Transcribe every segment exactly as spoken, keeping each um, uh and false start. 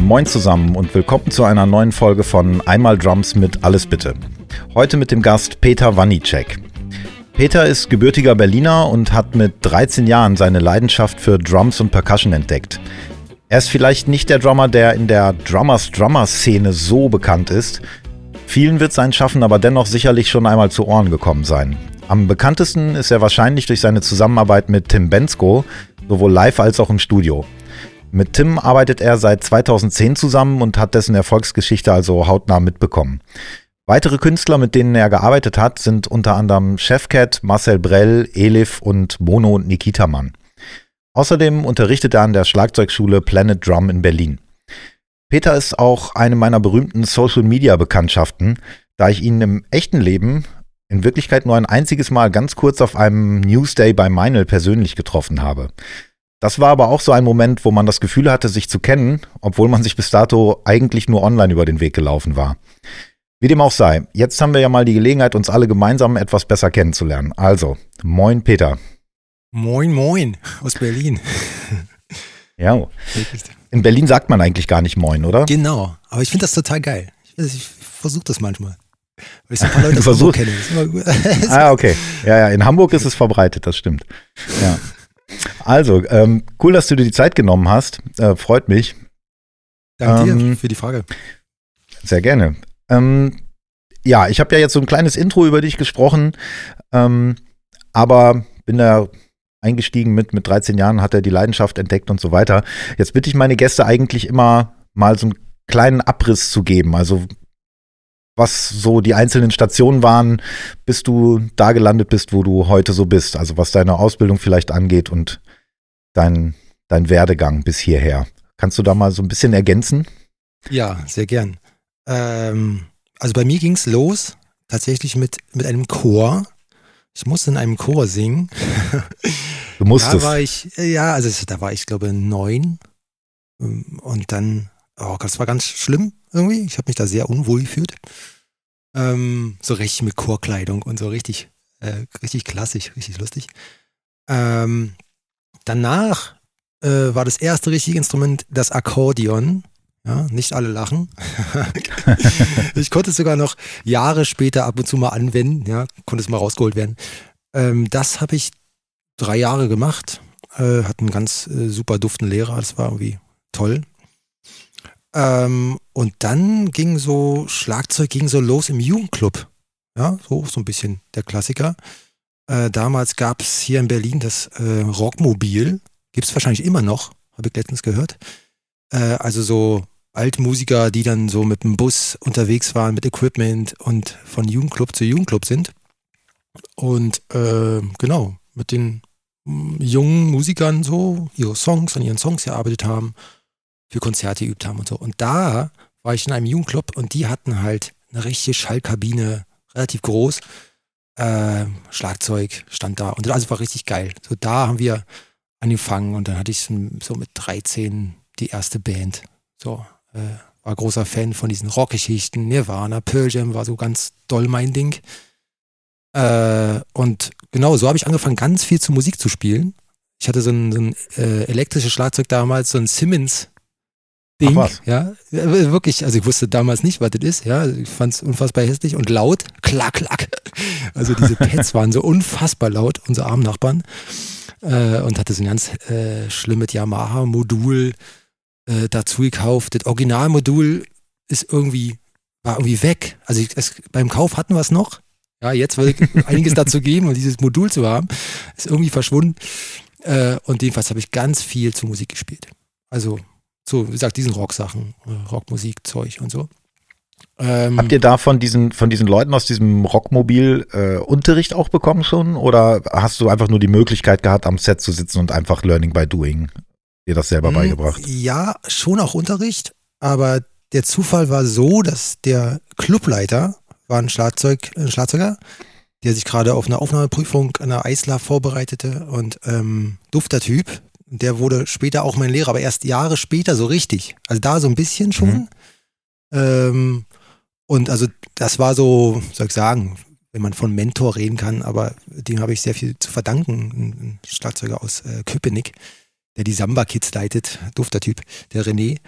Moin zusammen und willkommen zu einer neuen Folge von Einmal Drums mit Alles Bitte. Heute mit dem Gast Peter Wanicek. Peter ist gebürtiger Berliner und hat mit dreizehn Jahren seine Leidenschaft für Drums und Percussion entdeckt. Er ist vielleicht nicht der Drummer, der in der Drummers-Drummer-Szene so bekannt ist. Vielen wird sein Schaffen aber dennoch sicherlich schon einmal zu Ohren gekommen sein. Am bekanntesten ist er wahrscheinlich durch seine Zusammenarbeit mit Tim Bendzko, sowohl live als auch im Studio. Mit Tim arbeitet er seit zweitausendzehn zusammen und hat dessen Erfolgsgeschichte also hautnah mitbekommen. Weitere Künstler, mit denen er gearbeitet hat, sind unter anderem Chefcat, Marcel Brell, Elif und Mono und Nikita Mann. Außerdem unterrichtet er an der Schlagzeugschule Planet Drum in Berlin. Peter ist auch eine meiner berühmten Social-Media-Bekanntschaften, da ich ihn im echten Leben in Wirklichkeit nur ein einziges Mal ganz kurz auf einem Newsday bei Meinl persönlich getroffen habe. Das war aber auch so ein Moment, wo man das Gefühl hatte, sich zu kennen, obwohl man sich bis dato eigentlich nur online über den Weg gelaufen war. Wie dem auch sei, jetzt haben wir ja mal die Gelegenheit, uns alle gemeinsam etwas besser kennenzulernen. Also, moin Peter. Moin, moin, aus Berlin. Ja, in Berlin sagt man eigentlich gar nicht moin, oder? Genau, aber ich finde das total geil. Ich, ich versuche das manchmal. Weil ich so ein paar Leute aus Hamburg kenne. Das ist immer gut. Ah, okay. Ja, ja, in Hamburg ist es verbreitet, das stimmt. Ja. Also, ähm, cool, dass du dir die Zeit genommen hast. Äh, freut mich. Danke ähm, dir für die Frage. Sehr gerne. Ähm, ja, ich habe ja jetzt so ein kleines Intro über dich gesprochen, ähm, aber bin da eingestiegen mit, mit dreizehn Jahren, hat er die Leidenschaft entdeckt und so weiter. Jetzt bitte ich meine Gäste eigentlich immer mal so einen kleinen Abriss zu geben, also was so die einzelnen Stationen waren, bis du da gelandet bist, wo du heute so bist. Also was deine Ausbildung vielleicht angeht und dein, dein Werdegang bis hierher. Kannst du da mal so ein bisschen ergänzen? Ja, sehr gern. Ähm, also bei mir ging es los tatsächlich mit, mit einem Chor. Ich musste in einem Chor singen. Du musstest? Da war ich, ja, also da war ich glaube neun. Und dann, oh, das war ganz schlimm irgendwie. Ich habe mich da sehr unwohl gefühlt. Ähm, so richtig mit Chorkleidung und so richtig, äh, richtig klassisch, richtig lustig. Ähm, danach äh, war das erste richtige Instrument das Akkordeon. Ja, nicht alle lachen. Ich konnte es sogar noch Jahre später ab und zu mal anwenden. Ja, konnte es mal rausgeholt werden. Ähm, das habe ich drei Jahre gemacht. Äh, hatte einen ganz äh, super duftenden Lehrer. Das war irgendwie toll. Ähm, und dann ging so, Schlagzeug ging so los im Jugendclub. Ja, so, so ein bisschen der Klassiker. Äh, damals gab es hier in Berlin das äh, Rockmobil. Gibt es wahrscheinlich immer noch, habe ich letztens gehört. Äh, also so Altmusiker, die dann so mit dem Bus unterwegs waren, mit Equipment und von Jugendclub zu Jugendclub sind. Und äh, genau, mit den jungen Musikern so ihre Songs, an ihren Songs gearbeitet haben, für Konzerte geübt haben und so. Und da war ich in einem Jugendclub und die hatten halt eine richtige Schallkabine, relativ groß. Äh, Schlagzeug stand da und das war richtig geil. So da haben wir angefangen und dann hatte ich so mit dreizehn die erste Band. So, äh, war großer Fan von diesen Rockgeschichten. Nirvana, Pearl Jam war so ganz doll mein Ding. Äh, und genau, so habe ich angefangen, ganz viel zu Musik zu spielen. Ich hatte so ein, so ein äh, elektrisches Schlagzeug damals, so ein Simmons Ding, Ach was. Ja, wirklich, also ich wusste damals nicht, was das ist, ja, ich fand es unfassbar hässlich und laut, klack, klack, also diese Pads waren so unfassbar laut, unsere armen Nachbarn, äh, und hatte so ein ganz äh, schlimmes Yamaha-Modul äh, dazu gekauft, das Originalmodul ist irgendwie, war irgendwie weg, also ich, es, beim Kauf hatten wir es noch, ja, jetzt wird einiges dazu geben, um dieses Modul zu haben, ist irgendwie verschwunden, äh, und jedenfalls habe ich ganz viel zu Musik gespielt, also so, wie gesagt, diesen Rocksachen, Rockmusik, Zeug und so. Ähm, Habt ihr da von diesen, von diesen Leuten aus diesem Rockmobil äh, Unterricht auch bekommen schon? Oder hast du einfach nur die Möglichkeit gehabt, am Set zu sitzen und einfach Learning by Doing dir das selber beigebracht? Ja, schon auch Unterricht, aber der Zufall war so, dass der Clubleiter war ein, Schlagzeug, ein Schlagzeuger, der sich gerade auf eine Aufnahmeprüfung an der Eisler vorbereitete und ähm, dufter Typ. Der wurde später auch mein Lehrer, aber erst Jahre später so richtig. Also da so ein bisschen schon. Mhm. Ähm, und also das war so, soll ich sagen, wenn man von Mentor reden kann, aber dem habe ich sehr viel zu verdanken. Ein Schlagzeuger aus äh, Köpenick, der die Samba Kids leitet, dufter Typ, der René.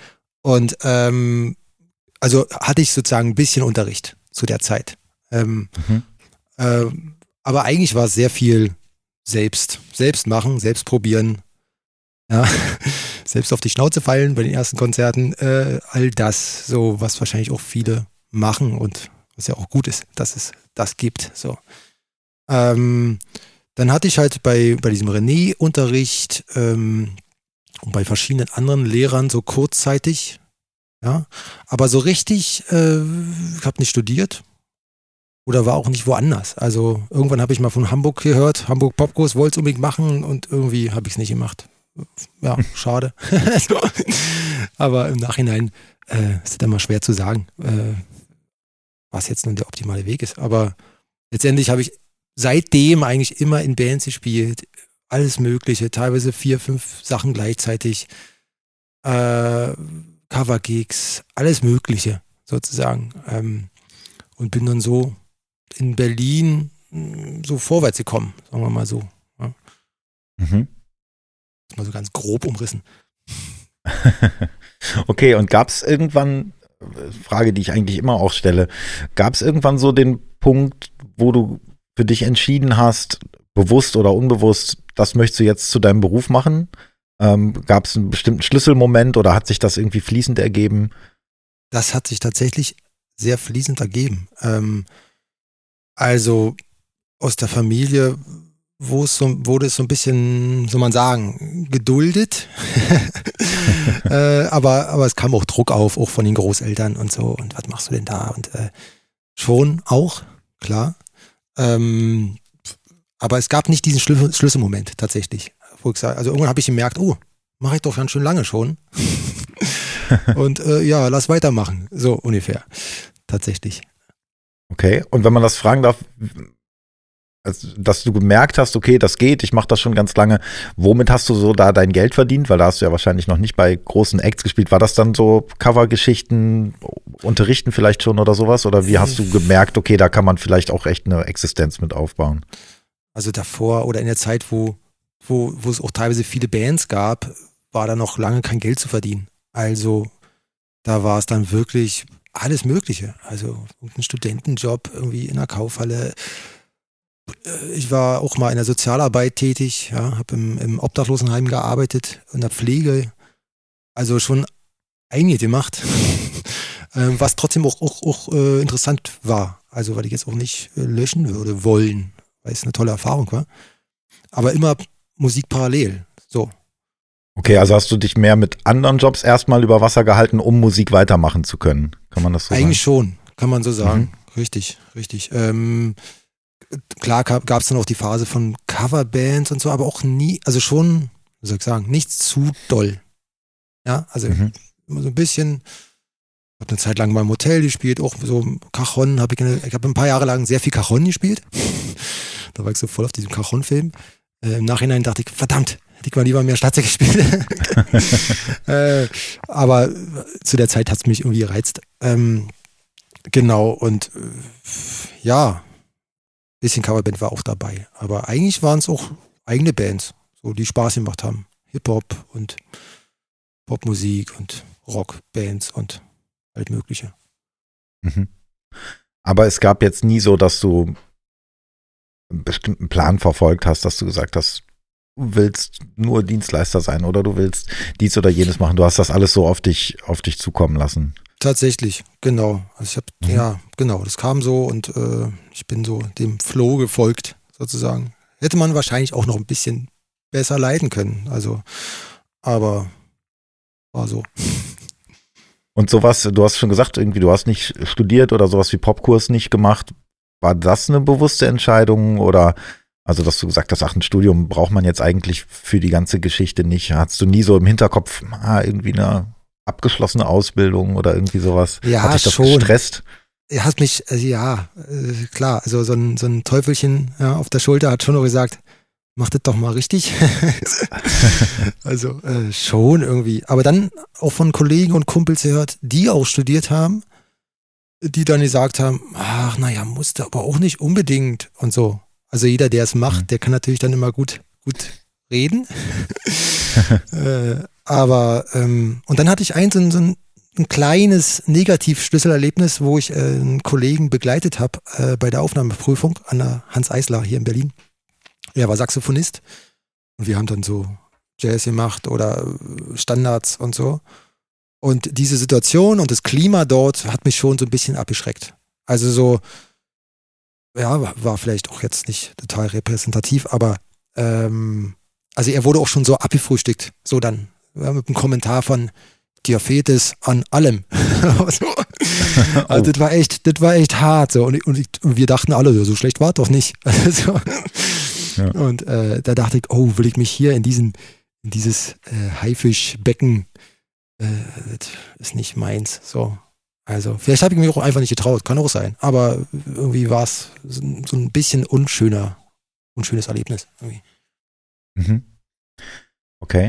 Und ähm, also hatte ich sozusagen ein bisschen Unterricht zu der Zeit. Ähm, mhm. äh, aber eigentlich war es sehr viel selbst. Selbst machen, selbst probieren. Ja, selbst auf die Schnauze fallen bei den ersten Konzerten. Äh, all das, so was wahrscheinlich auch viele machen und was ja auch gut ist, dass es das gibt. So. Ähm, dann hatte ich halt bei, bei diesem René-Unterricht ähm, und bei verschiedenen anderen Lehrern so kurzzeitig, ja, aber so richtig, äh, ich habe nicht studiert oder war auch nicht woanders. Also irgendwann habe ich mal von Hamburg gehört, Hamburg Popkurs, wollte es unbedingt machen und irgendwie habe ich es nicht gemacht. Ja, schade. so. Aber im Nachhinein äh, ist es immer schwer zu sagen, äh, was jetzt nun der optimale Weg ist. Aber letztendlich habe ich seitdem eigentlich immer in Bands gespielt, alles Mögliche, teilweise vier, fünf Sachen gleichzeitig, äh, Covergigs, alles Mögliche sozusagen. Ähm, und bin dann so in Berlin so vorwärts gekommen, sagen wir mal so. Ja. Mhm. Mal so ganz grob umrissen. Okay, und gab es irgendwann, Frage, die ich eigentlich immer auch stelle, gab es irgendwann so den Punkt, wo du für dich entschieden hast, bewusst oder unbewusst, das möchtest du jetzt zu deinem Beruf machen? Ähm, gab es einen bestimmten Schlüsselmoment oder hat sich das irgendwie fließend ergeben? Das hat sich tatsächlich sehr fließend ergeben. Ähm, also aus der Familie wo es so, wurde es so ein bisschen, soll man sagen, geduldet. äh, aber, aber es kam auch Druck auf, auch von den Großeltern und so. Und was machst du denn da? Und äh, schon auch, klar. Ähm, aber es gab nicht diesen Schlüssel- Schlüsselmoment tatsächlich. Wo ich sag, also irgendwann habe ich gemerkt, oh, mache ich doch ganz schön lange schon. Und äh, ja, lass weitermachen. So ungefähr. Tatsächlich. Okay, und wenn man das fragen darf, also, dass du gemerkt hast, okay, das geht, ich mache das schon ganz lange. Womit hast du so da dein Geld verdient? Weil da hast du ja wahrscheinlich noch nicht bei großen Acts gespielt. War das dann so Covergeschichten, unterrichten vielleicht schon oder sowas? Oder wie hast du gemerkt, okay, da kann man vielleicht auch echt eine Existenz mit aufbauen? Also davor oder in der Zeit, wo, wo, wo es auch teilweise viele Bands gab, war da noch lange kein Geld zu verdienen. Also da war es dann wirklich alles Mögliche. Also ein Studentenjob irgendwie in einer Kaufhalle. Ich war auch mal in der Sozialarbeit tätig, ja, habe im, im Obdachlosenheim gearbeitet, in der Pflege, also schon einiges gemacht, was trotzdem auch, auch, auch äh, interessant war, also weil ich jetzt auch nicht äh, löschen würde wollen, weil es eine tolle Erfahrung war, aber immer Musik parallel, so. Okay, also hast du dich mehr mit anderen Jobs erstmal über Wasser gehalten, um Musik weitermachen zu können, kann man das so Eigentlich sagen? schon, kann man so sagen, Mhm. richtig, richtig, ähm, klar gab es dann auch die Phase von Coverbands und so, aber auch nie, also schon, wie soll ich sagen, nicht zu doll. Ja, also Mhm. immer so ein bisschen, ich habe eine Zeit lang mal im Hotel gespielt, auch so Cajon, habe ich, eine, ich habe ein paar Jahre lang sehr viel Cajon gespielt. Da war ich so voll auf diesem Cajon-Film. Äh, Im Nachhinein dachte ich, verdammt, hätte ich mal lieber mehr Schlagzeug gespielt. äh, aber zu der Zeit hat es mich irgendwie gereizt. Ähm, genau, und äh, ja, bisschen Coverband war auch dabei. Aber eigentlich waren es auch eigene Bands, so, die Spaß gemacht haben. Hip-Hop und Popmusik und Rockbands und alles Mögliche. Mhm. Aber es gab jetzt nie so, dass du einen bestimmten Plan verfolgt hast, dass du gesagt hast, du willst nur Dienstleister sein oder du willst dies oder jenes machen. Du hast das alles so auf dich, auf dich zukommen lassen. Tatsächlich, genau. Also ich habe, Mhm. ja, genau, das kam so und äh, ich bin so dem Flow gefolgt, sozusagen. Hätte man wahrscheinlich auch noch ein bisschen besser leiten können. Also, aber war so. Und sowas, du hast schon gesagt, irgendwie, du hast nicht studiert oder sowas wie Popkurs nicht gemacht. War das eine bewusste Entscheidung oder, also dass du gesagt hast, ach, ein Studium braucht man jetzt eigentlich für die ganze Geschichte nicht. Hattest du nie so im Hinterkopf, ah, irgendwie eine abgeschlossene Ausbildung oder irgendwie sowas? Ja, Hat dich das schon. gestresst? Er hat mich, also ja, äh, klar, also so ein, so ein Teufelchen ja, auf der Schulter hat schon noch gesagt, mach das doch mal richtig. Also äh, schon irgendwie. Aber dann auch von Kollegen und Kumpels gehört, die auch studiert haben, die dann gesagt haben, ach naja, musste aber auch nicht unbedingt und so. Also jeder, der es macht, Mhm. der kann natürlich dann immer gut, gut reden. äh, aber ähm, und dann hatte ich einen, so einen, so einen ein kleines Negativ-Schlüsselerlebnis, wo ich äh, einen Kollegen begleitet habe äh, bei der Aufnahmeprüfung an der Hans Eisler hier in Berlin. Er war Saxophonist und wir haben dann so Jazz gemacht oder Standards und so. Und diese Situation und das Klima dort hat mich schon so ein bisschen abgeschreckt. Also so, ja, war vielleicht auch jetzt nicht total repräsentativ, aber ähm, also er wurde auch schon so abgefrühstückt, so dann ja, mit einem Kommentar von dir fehlt es an allem. Also, also das war echt, das war echt hart. So. Und, und, ich, und wir dachten alle, so schlecht war es doch nicht. Also, ja. Und äh, da dachte ich, oh, will ich mich hier in diesen, in dieses äh, Haifischbecken, äh, das ist nicht meins. So. Also, vielleicht habe ich mich auch einfach nicht getraut, kann auch sein. Aber irgendwie war es so, so ein bisschen unschöner, unschönes Erlebnis. Irgendwie. Mhm. Okay.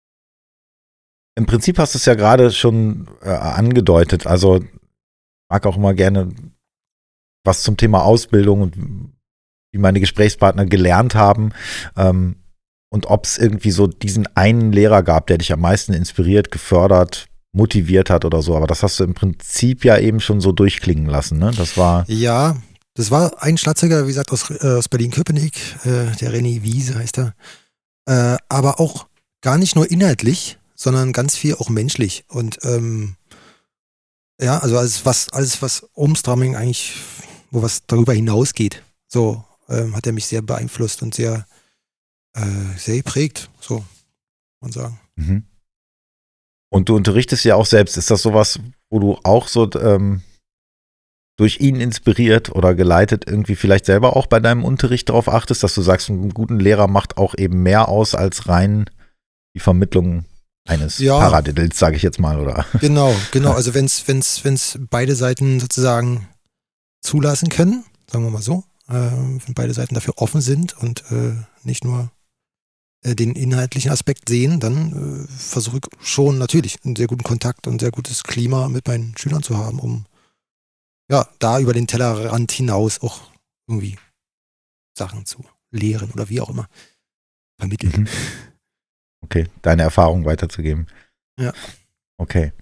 Im Prinzip hast du es ja gerade schon äh, angedeutet. Also ich mag auch immer gerne was zum Thema Ausbildung und wie meine Gesprächspartner gelernt haben ähm, und ob es irgendwie so diesen einen Lehrer gab, der dich am meisten inspiriert, gefördert, motiviert hat oder so. Aber das hast du im Prinzip ja eben schon so durchklingen lassen, ne? Das war ja, das war ein Schlagzeuger, wie gesagt, aus, äh, aus Berlin-Köpenick, äh, der René Wiese heißt er. Äh, aber auch gar nicht nur inhaltlich, sondern ganz viel auch menschlich. Und ähm, ja, also alles was, alles, was ums Drumming eigentlich, wo was darüber hinausgeht, so ähm, hat er mich sehr beeinflusst und sehr, äh, sehr geprägt, so kann man sagen. Mhm. Und du unterrichtest ja auch selbst. Ist das sowas, wo du auch so ähm, durch ihn inspiriert oder geleitet irgendwie vielleicht selber auch bei deinem Unterricht darauf achtest, dass du sagst, einen guten Lehrer macht auch eben mehr aus als rein die Vermittlung eines ja. Paradiddles, sage ich jetzt mal, oder? Genau, genau. Also wenn es wenn's, wenn's beide Seiten sozusagen zulassen können, sagen wir mal so, äh, wenn beide Seiten dafür offen sind und äh, nicht nur äh, den inhaltlichen Aspekt sehen, dann äh, versuche ich schon natürlich einen sehr guten Kontakt und ein sehr gutes Klima mit meinen Schülern zu haben, um ja, da über den Tellerrand hinaus auch irgendwie Sachen zu lehren oder wie auch immer vermitteln. Mhm. Okay, deine Erfahrung weiterzugeben. Ja. Okay.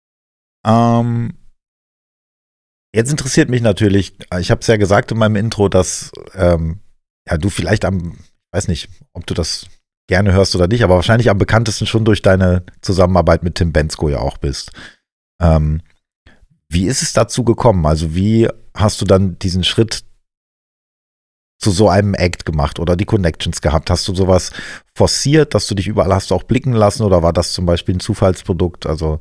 Ähm, jetzt interessiert mich natürlich, ich habe es ja gesagt in meinem Intro, dass ähm, ja, du vielleicht am, ich weiß nicht, ob du das gerne hörst oder nicht, aber wahrscheinlich am bekanntesten schon durch deine Zusammenarbeit mit Tim Bendzko ja auch bist. Ähm, wie ist es dazu gekommen? Also wie hast du dann diesen Schritt zu so einem Act gemacht oder die Connections gehabt? Hast du sowas forciert, dass du dich überall hast auch blicken lassen oder war das zum Beispiel ein Zufallsprodukt? Also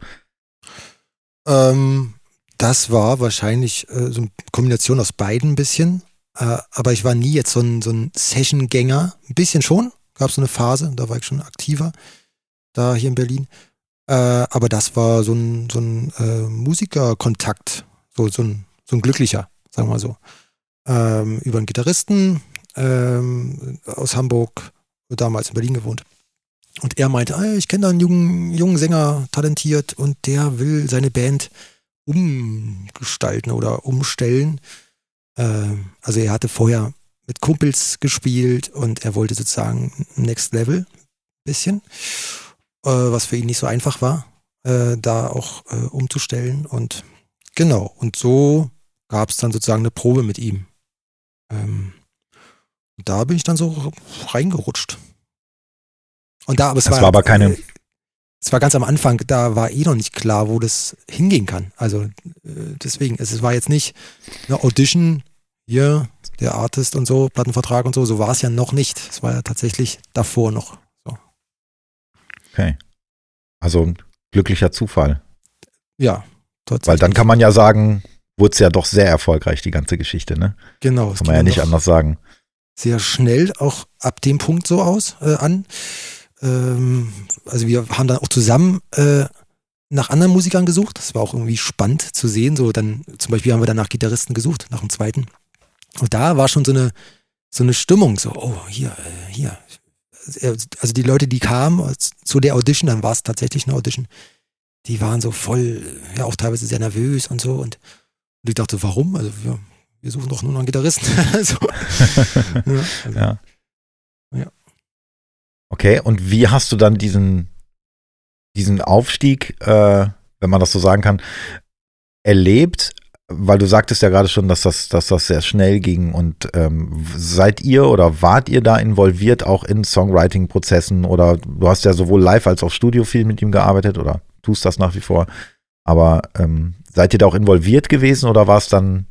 ähm, das war wahrscheinlich äh, so eine Kombination aus beiden ein bisschen, äh, aber ich war nie jetzt so ein, so ein Session-Gänger. Ein bisschen schon, gab es so eine Phase, da war ich schon aktiver, da hier in Berlin. Äh, aber das war so ein, so ein äh, Musikerkontakt, so, so, ein, so ein glücklicher, sagen wir mal so. Ähm, über einen Gitarristen ähm, aus Hamburg, damals in Berlin gewohnt. Und er meinte, ah, ich kenne da einen jungen, jungen Sänger, talentiert, und der will seine Band umgestalten oder umstellen. Ähm, also er hatte vorher mit Kumpels gespielt und er wollte sozusagen Next Level ein bisschen, äh, was für ihn nicht so einfach war, äh, da auch äh, umzustellen. Und genau, und so gab es dann sozusagen eine Probe mit ihm. Ähm, da bin ich dann so reingerutscht. Und da, aber es das war, war aber keine. Äh, es war ganz am Anfang, da war eh noch nicht klar, wo das hingehen kann. Also äh, deswegen, es war jetzt nicht eine Audition, hier, der Artist und so, Plattenvertrag und so, so war es ja noch nicht. Es war ja tatsächlich davor noch. So. Okay. Also glücklicher Zufall. Ja, tatsächlich. Weil dann kann man ja sagen, wurde es ja doch sehr erfolgreich, die ganze Geschichte, ne? Genau. Kann man ja nicht anders sagen. Sehr schnell auch ab dem Punkt so aus, äh, an. Ähm, also wir haben dann auch zusammen äh, nach anderen Musikern gesucht. Das war auch irgendwie spannend zu sehen. So dann, zum Beispiel haben wir dann nach Gitarristen gesucht, nach dem zweiten. Und da war schon so eine, so eine Stimmung, so, oh, hier, äh, hier. Also die Leute, die kamen zu der Audition, dann war es tatsächlich eine Audition, die waren so voll, ja auch teilweise sehr nervös und so. Und, und ich dachte, warum? Also wir, wir suchen doch nur noch einen Gitarristen. so. ja, also, ja. ja. Okay, und wie hast du dann diesen, diesen Aufstieg, äh, wenn wenn man das so sagen kann, erlebt? Weil du sagtest ja gerade schon, dass das, dass das sehr schnell ging und ähm, seid ihr oder wart ihr da involviert auch in Songwriting-Prozessen oder du hast ja sowohl live als auch Studio viel mit ihm gearbeitet oder tust das nach wie vor, aber ähm, seid ihr da auch involviert gewesen oder war es dann?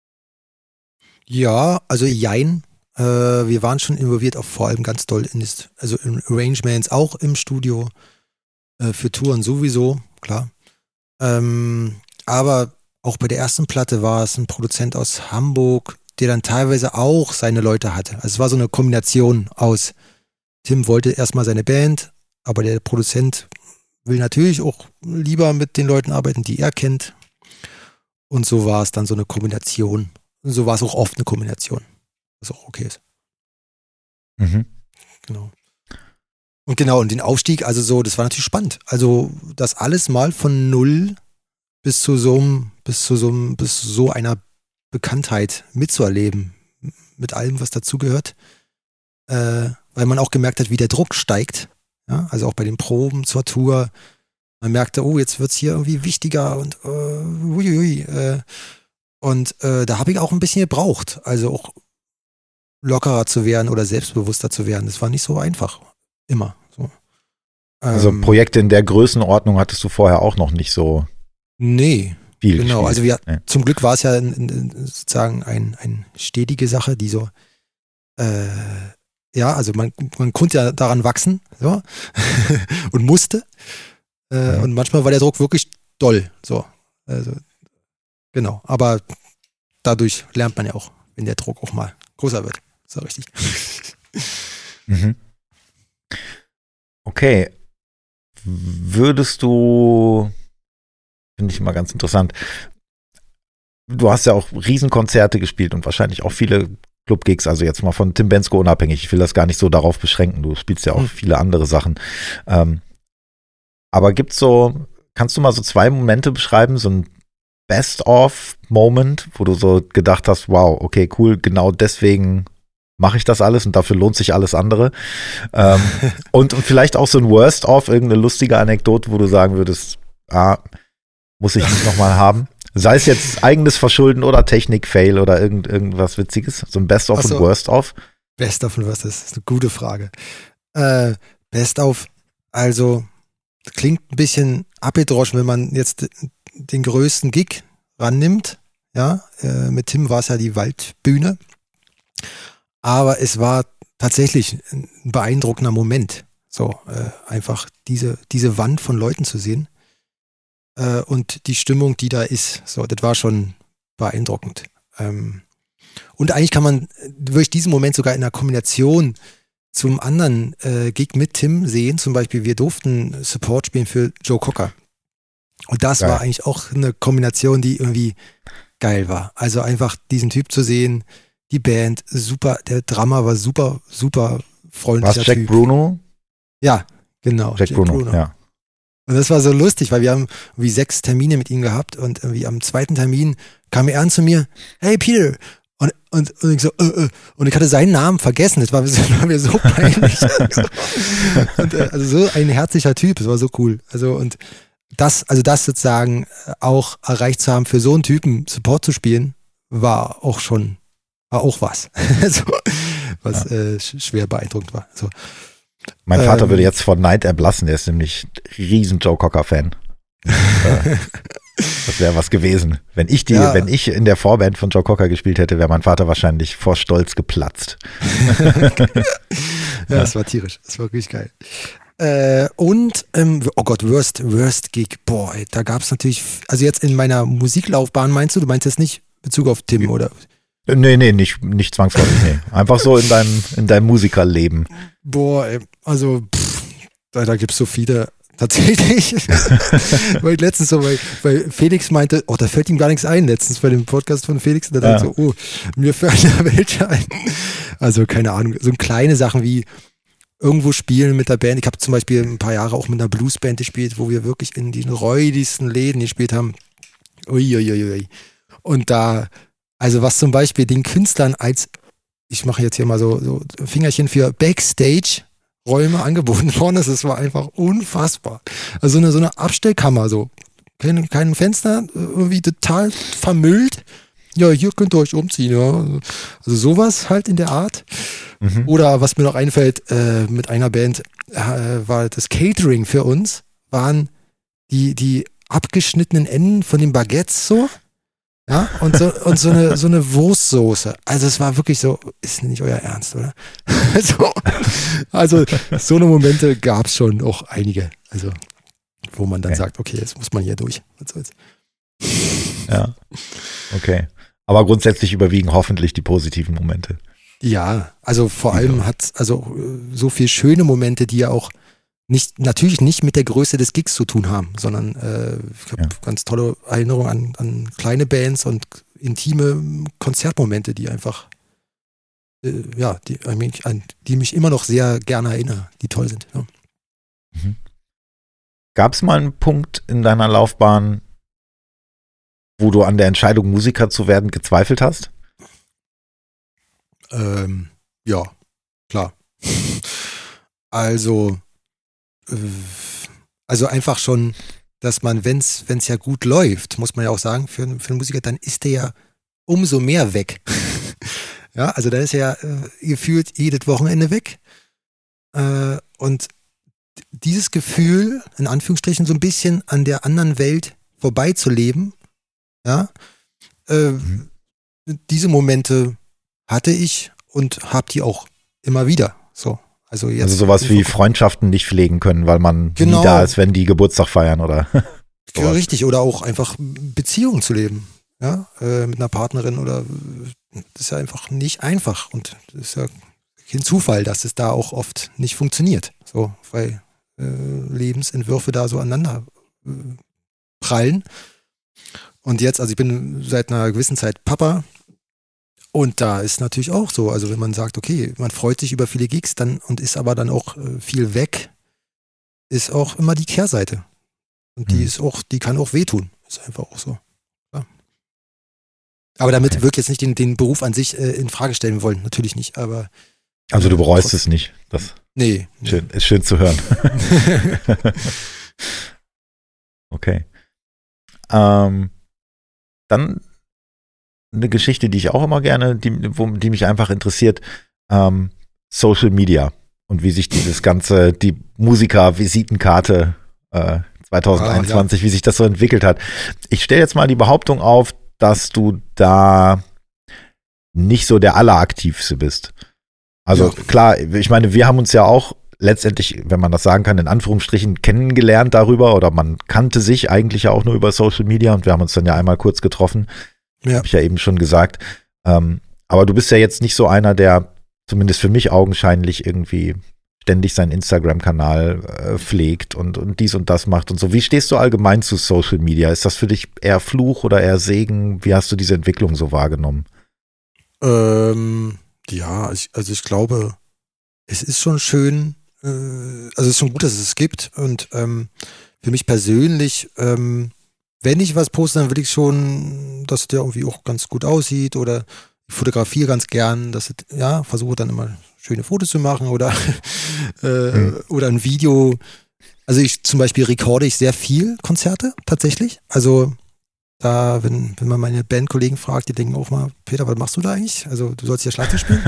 Ja, also jein. Äh, wir waren schon involviert, auch vor allem ganz doll in das, also in Arrangements, auch im Studio, äh, für Touren sowieso, klar. Ähm, aber auch bei der ersten Platte war es ein Produzent aus Hamburg, der dann teilweise auch seine Leute hatte. Also es war so eine Kombination aus, Tim wollte erstmal seine Band, aber der Produzent will natürlich auch lieber mit den Leuten arbeiten, die er kennt. Und so war es dann so eine Kombination. Und so war es auch oft eine Kombination, was auch okay ist. Mhm. Genau. Und genau, und den Aufstieg, also so, das war natürlich spannend. Also das alles mal von null bis zu so einem, bis zu so einem, bis zu so einer Bekanntheit mitzuerleben, mit allem, was dazugehört, äh, weil man auch gemerkt hat, wie der Druck steigt, ja, also auch bei den Proben zur Tour, man merkte, oh, jetzt wird es hier irgendwie wichtiger und äh, uiuiui, äh, und äh, da habe ich auch ein bisschen gebraucht, also auch lockerer zu werden oder selbstbewusster zu werden, das war nicht so einfach, immer so. Also Ähm, Projekte in der Größenordnung hattest du vorher auch noch nicht so nee, viel genau, gespielt. also wir, Nee. zum Glück war es ja in, in, sozusagen ein, ein stetige Sache, die so, äh, ja, also man, man konnte ja daran wachsen, so, und musste. Äh, Mhm. Und manchmal war der Druck wirklich doll, so. Also, genau, aber dadurch lernt man ja auch, wenn der Druck auch mal größer wird. Ist ja richtig. Mhm. Okay. Würdest du, finde ich immer ganz interessant, du hast ja auch Riesenkonzerte gespielt und wahrscheinlich auch viele Club-Gigs, also jetzt mal von Tim Bendzko unabhängig, ich will das gar nicht so darauf beschränken, du spielst ja auch Hm. viele andere Sachen. Ähm, aber gibt's so, kannst du mal so zwei Momente beschreiben, so ein Best-of-Moment, wo du so gedacht hast, wow, okay, cool, genau deswegen mache ich das alles und dafür lohnt sich alles andere. Ähm, und, und vielleicht auch so ein Worst-of, irgendeine lustige Anekdote, wo du sagen würdest, ah, muss ich nicht nochmal haben. Sei es jetzt eigenes Verschulden oder Technik-Fail oder irgend, irgendwas Witziges. So ein Best-of Ach so. und Worst-of. Best of und was ist? Das ist eine gute Frage. Äh, Best of, also klingt ein bisschen abgedroschen, wenn man jetzt den größten Gig rannimmt. Ja, äh, mit Tim war es ja die Waldbühne. Aber es war tatsächlich ein beeindruckender Moment. So, äh, einfach diese, diese Wand von Leuten zu sehen. Äh, und die Stimmung, die da ist. So, das war schon beeindruckend. Ähm, und eigentlich kann man durch diesen Moment sogar in einer Kombination zum anderen äh, Gig mit Tim sehen. Zum Beispiel, wir durften Support spielen für Joe Cocker. Und das Geil. war eigentlich auch eine Kombination, die irgendwie geil war. Also einfach diesen Typ zu sehen, die Band, super, der Drummer war super, super freundlicher War es Jack Typ. Bruno? Ja, genau. Jack, Jack Bruno, Bruno, ja. Und das war so lustig, weil wir haben wie sechs Termine mit ihm gehabt und irgendwie am zweiten Termin kam er an zu mir, hey Peter, und, und, und ich so, äh, äh. und ich hatte seinen Namen vergessen, das war, das war mir so peinlich. und, äh, also so ein herzlicher Typ, das war so cool. Also und das, also das sozusagen auch erreicht zu haben, für so einen Typen Support zu spielen, war auch schon, war auch was. so, was ja. äh, schwer beeindruckend war. So. Mein Vater ähm, würde jetzt vor Neid erblassen, der ist nämlich riesen Joe Cocker-Fan. Das wäre was gewesen. Wenn ich die, ja. wenn ich in der Vorband von Joe Cocker gespielt hätte, wäre mein Vater wahrscheinlich vor Stolz geplatzt. ja, das war tierisch. Das war wirklich geil. Äh, und, ähm, oh Gott, Worst, Worst Gig. Boah, ey, da gab es natürlich, also jetzt in meiner Musiklaufbahn meinst du, du meinst jetzt nicht Bezug auf Tim, oder? Nee, nee, nicht, nicht zwangsläufig, nee. Einfach so in deinem, in deinem Musikerleben. Boah, ey, also, pff, da, da gibt es so viele, tatsächlich. Weil ich letztens so, weil, weil Felix meinte, oh, da fällt ihm gar nichts ein, letztens bei dem Podcast von Felix, und da dachte ich so, oh, mir fällt ja welche ein. Also, keine Ahnung, so kleine Sachen wie irgendwo spielen mit der Band. Ich habe zum Beispiel ein paar Jahre auch mit einer Bluesband gespielt, wo wir wirklich in den räudigsten Läden gespielt haben. Uiuiui. Und da, also was zum Beispiel den Künstlern als, ich mache jetzt hier mal so, so Fingerchen für Backstage-Räume angeboten worden ist, das war einfach unfassbar. Also so eine, so eine Abstellkammer, so kein, kein Fenster, irgendwie total vermüllt. Ja, hier könnt ihr euch umziehen, ja. Also sowas halt in der Art. Mhm. Oder was mir noch einfällt, äh, mit einer Band äh, war das Catering für uns, waren die, die abgeschnittenen Enden von den Baguettes so. Ja, und so, und so eine, so eine Wurstsoße. Also es war wirklich so, ist nicht euer Ernst, oder? so, also so eine Momente gab es schon auch einige. Also, wo man dann okay. sagt, okay, jetzt muss man hier durch. Was soll's? Ja, okay. Aber grundsätzlich überwiegen hoffentlich die positiven Momente. Ja, also vor allem hat also so viele schöne Momente, die ja auch nicht, natürlich nicht mit der Größe des Gigs zu tun haben, sondern äh, ich habe ja. ganz tolle Erinnerungen an, an kleine Bands und intime Konzertmomente, die einfach, äh, ja, die, an die mich immer noch sehr gerne erinnere, die toll sind. Ja. Mhm. Gab es mal einen Punkt in deiner Laufbahn, wo du an der Entscheidung, Musiker zu werden, gezweifelt hast? Ähm, ja, klar. Also Also einfach schon, dass man, wenn es ja gut läuft, muss man ja auch sagen, für, für einen Musiker, dann ist der ja umso mehr weg. ja, also dann ist er ja äh, gefühlt jedes Wochenende weg. Äh, und dieses Gefühl, in Anführungsstrichen, so ein bisschen an der anderen Welt vorbeizuleben, ja, äh, mhm. diese Momente hatte ich und habe die auch immer wieder, so. Also, jetzt also sowas wie Freundschaften nicht pflegen können, weil man genau. nie da ist, wenn die Geburtstag feiern, oder? ja, richtig, oder auch einfach Beziehungen zu leben, ja, äh, mit einer Partnerin oder das ist ja einfach nicht einfach und das ist ja kein Zufall, dass es da auch oft nicht funktioniert, so, weil äh, Lebensentwürfe da so aneinander äh, prallen. Und jetzt, also ich bin seit einer gewissen Zeit Papa. Und da ist natürlich auch so, also wenn man sagt, okay, man freut sich über viele Gigs dann und ist aber dann auch äh, viel weg, ist auch immer die Kehrseite. Und die mhm. ist auch, die kann auch wehtun. Ist einfach auch so. Ja. Aber damit okay. wirklich jetzt nicht den, den Beruf an sich äh, in Frage stellen wollen, natürlich nicht, aber also du bereust trotzdem. Es nicht. Das nee. Schön, nee. Ist schön zu hören. okay. Ähm, dann eine Geschichte, die ich auch immer gerne, die, wo, die mich einfach interessiert, ähm, Social Media und wie sich dieses ganze, die Musiker-Visitenkarte äh, zwanzig einundzwanzig, ah, ja. wie sich das so entwickelt hat. Ich stelle jetzt mal die Behauptung auf, dass du da nicht so der Alleraktivste bist. Also ja. klar, ich meine, wir haben uns ja auch letztendlich, wenn man das sagen kann, in Anführungsstrichen kennengelernt darüber oder man kannte sich eigentlich ja auch nur über Social Media und wir haben uns dann ja einmal kurz getroffen. Ja. Habe ich ja eben schon gesagt. Ähm, aber du bist ja jetzt nicht so einer, der zumindest für mich augenscheinlich irgendwie ständig seinen Instagram-Kanal äh, pflegt und, und dies und das macht und so. Wie stehst du allgemein zu Social Media? Ist das für dich eher Fluch oder eher Segen? Wie hast du diese Entwicklung so wahrgenommen? Ähm, ja, ich, also ich glaube, es ist schon schön, äh, also es ist schon gut, dass es es gibt und ähm, für mich persönlich ähm, wenn ich was poste, dann will ich schon, dass der irgendwie auch ganz gut aussieht oder ich fotografiere ganz gern, dass ich, ja, versuche dann immer schöne Fotos zu machen oder, äh, mhm. oder ein Video. Also ich zum Beispiel recorde ich sehr viel Konzerte tatsächlich. Also da, wenn, wenn man meine Bandkollegen fragt, die denken auch mal, Peter, was machst du da eigentlich? Also du sollst ja Schlagzeug spielen.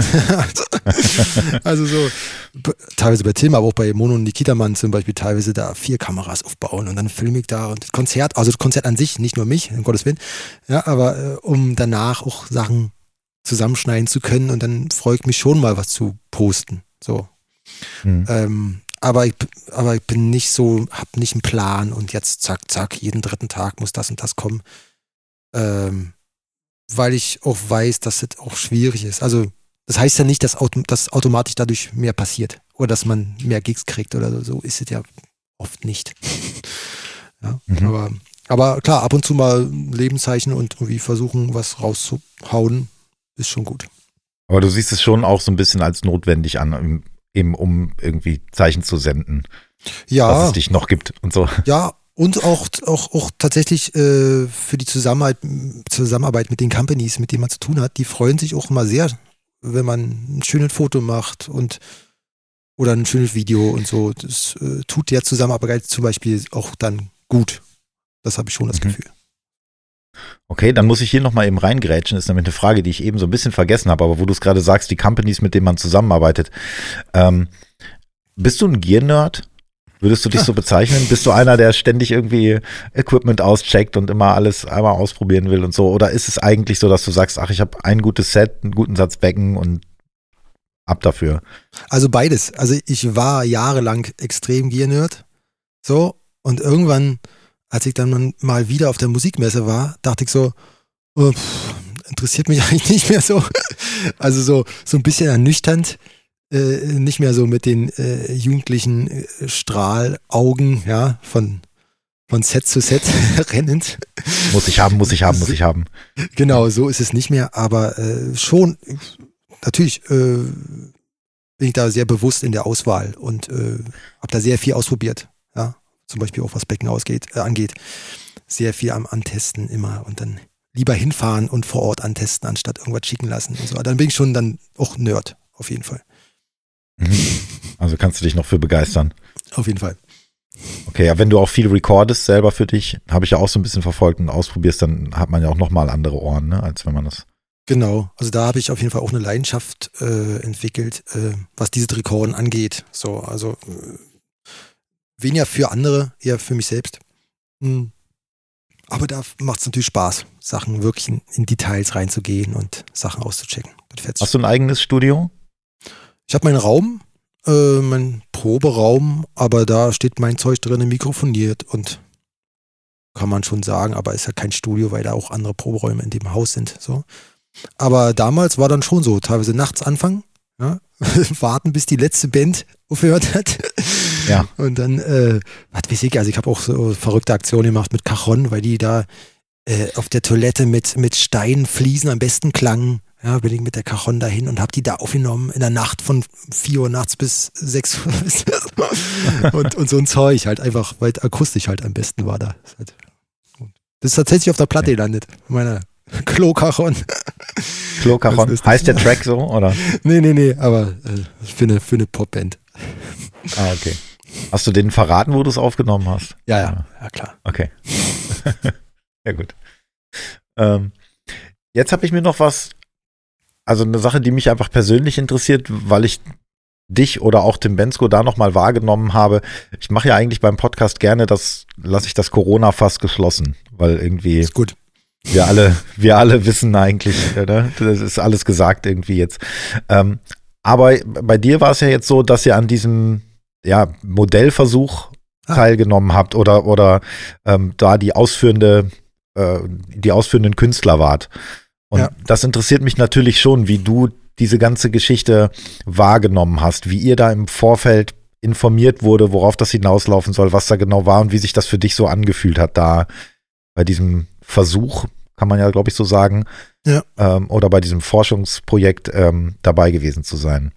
also, also so, teilweise bei Tim, aber auch bei Mono und Nikita Mann zum Beispiel, teilweise da vier Kameras aufbauen und dann filme ich da und das Konzert, also das Konzert an sich, nicht nur mich, um Gottes Willen, ja, aber äh, um danach auch Sachen zusammenschneiden zu können und dann freue ich mich schon mal, was zu posten. So. Mhm. Ähm, aber ich, aber ich bin nicht so, hab nicht einen Plan und jetzt zack, zack, jeden dritten Tag muss das und das kommen. Ähm, weil ich auch weiß, dass es auch schwierig ist. Also das heißt ja nicht, dass, autom- dass automatisch dadurch mehr passiert oder dass man mehr Gigs kriegt oder so. So ist es ja oft nicht. ja, mhm. aber, aber klar, ab und zu mal Lebenszeichen und irgendwie versuchen, was rauszuhauen, ist schon gut. Aber du siehst es schon auch so ein bisschen als notwendig an, eben um irgendwie Zeichen zu senden, ja, dass es dich noch gibt und so. Ja, und auch, auch, auch tatsächlich äh, für die Zusammenarbeit, Zusammenarbeit mit den Companies, mit denen man zu tun hat, die freuen sich auch immer sehr, wenn man ein schönes Foto macht und oder ein schönes Video und so. Das äh, tut der Zusammenarbeit zum Beispiel auch dann gut. Das habe ich schon das Mhm. Gefühl. Okay, dann muss ich hier nochmal eben reingrätschen. Ist nämlich eine Frage, die ich eben so ein bisschen vergessen habe, aber wo du es gerade sagst, die Companies, mit denen man zusammenarbeitet. Ähm, bist du ein Gear-Nerd? Würdest du dich so bezeichnen? Bist du einer, der ständig irgendwie Equipment auscheckt und immer alles einmal ausprobieren will und so? Oder ist es eigentlich so, dass du sagst, ach, ich habe ein gutes Set, einen guten Satz Becken und ab dafür? Also beides. Also ich war jahrelang extrem Gear-Nerd. So, und irgendwann, als ich dann mal wieder auf der Musikmesse war, dachte ich so, oh, pff, interessiert mich eigentlich nicht mehr so. Also so, so ein bisschen ernüchternd. Äh, nicht mehr so mit den äh, jugendlichen äh, Strahlaugen, ja, von, von Set zu Set rennend. Muss ich haben, muss ich haben, muss ich haben. Genau, so ist es nicht mehr, aber äh, schon, natürlich äh, bin ich da sehr bewusst in der Auswahl und äh, habe da sehr viel ausprobiert, ja, zum Beispiel auch was Becken ausgeht, äh, angeht. Sehr viel am Antesten immer und dann lieber hinfahren und vor Ort antesten, anstatt irgendwas schicken lassen und so. Dann bin ich schon dann auch Nerd, auf jeden Fall. Also kannst du dich noch für begeistern. Auf jeden Fall. Okay, ja, wenn du auch viel recordest selber für dich, habe ich ja auch so ein bisschen verfolgt und ausprobierst, dann hat man ja auch nochmal andere Ohren, ne, als wenn man das. Genau, also da habe ich auf jeden Fall auch eine Leidenschaft äh, entwickelt, äh, was diese Rekorden angeht. So, also äh, weniger für andere, eher für mich selbst. Hm. Aber da macht es natürlich Spaß, Sachen wirklich in, in Details reinzugehen und Sachen auszuchecken. Das fetzt. Hast du ein eigenes Studio? Ich habe meinen Raum, äh, meinen Proberaum, aber da steht mein Zeug drin, mikrofoniert und kann man schon sagen, aber ist ja kein Studio, weil da auch andere Proberäume in dem Haus sind. So. Aber damals war dann schon so, teilweise nachts anfangen, ja, warten, bis die letzte Band aufgehört hat. Ja. Und dann, äh, was weiß ich, also ich habe auch so verrückte Aktionen gemacht mit Cajon, weil die da äh, auf der Toilette mit, mit Steinfliesen am besten klangen. Ja, bin ich mit der Cajon dahin und habe die da aufgenommen in der Nacht von vier Uhr nachts bis sechs Uhr. und, und so ein Zeug halt einfach, weil akustisch halt am besten war da. Das ist, halt, das ist tatsächlich auf der Platte Okay. gelandet, meine Klo-Cajon. Klo-Cajon. Heißt der Track so, oder? Nee, nee, nee, aber äh, für eine, für eine Popband. Ah, okay. Hast du denen verraten, wo du es aufgenommen hast? Ja, ja, ja, klar. Okay. Ja, gut. Ähm, jetzt habe ich mir noch was, also eine Sache, die mich einfach persönlich interessiert, weil ich dich oder auch Tim Bensko da nochmal wahrgenommen habe. Ich mache ja eigentlich beim Podcast gerne das, lasse ich das Corona-Fass geschlossen, weil irgendwie Ist gut. wir alle, wir alle wissen eigentlich, oder? Das ist alles gesagt irgendwie jetzt. Ähm, aber bei dir war es ja jetzt so, dass ihr an diesem ja, Modellversuch Ah. teilgenommen habt oder, oder ähm, da die ausführende, äh, die ausführenden Künstler wart. Und Ja. das interessiert mich natürlich schon, wie du diese ganze Geschichte wahrgenommen hast, wie ihr da im Vorfeld informiert wurde, worauf das hinauslaufen soll, was da genau war und wie sich das für dich so angefühlt hat, da bei diesem Versuch, kann man ja, glaube ich, so sagen, Ja. ähm, oder bei diesem Forschungsprojekt ähm, dabei gewesen zu sein.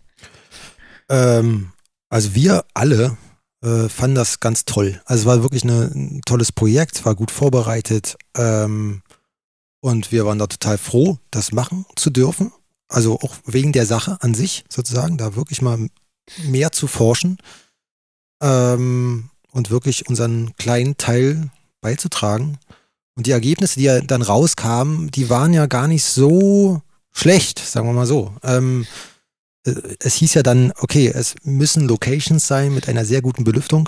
Ähm, also wir alle äh, fanden das ganz toll. Also es war wirklich eine, ein tolles Projekt, war gut vorbereitet ähm, und wir waren da total froh, das machen zu dürfen. Also auch wegen der Sache an sich sozusagen, da wirklich mal mehr zu forschen ähm, und wirklich unseren kleinen Teil beizutragen. Und die Ergebnisse, die ja dann rauskamen, die waren ja gar nicht so schlecht, sagen wir mal so. Ähm, es hieß ja dann, okay, es müssen Locations sein mit einer sehr guten Belüftung.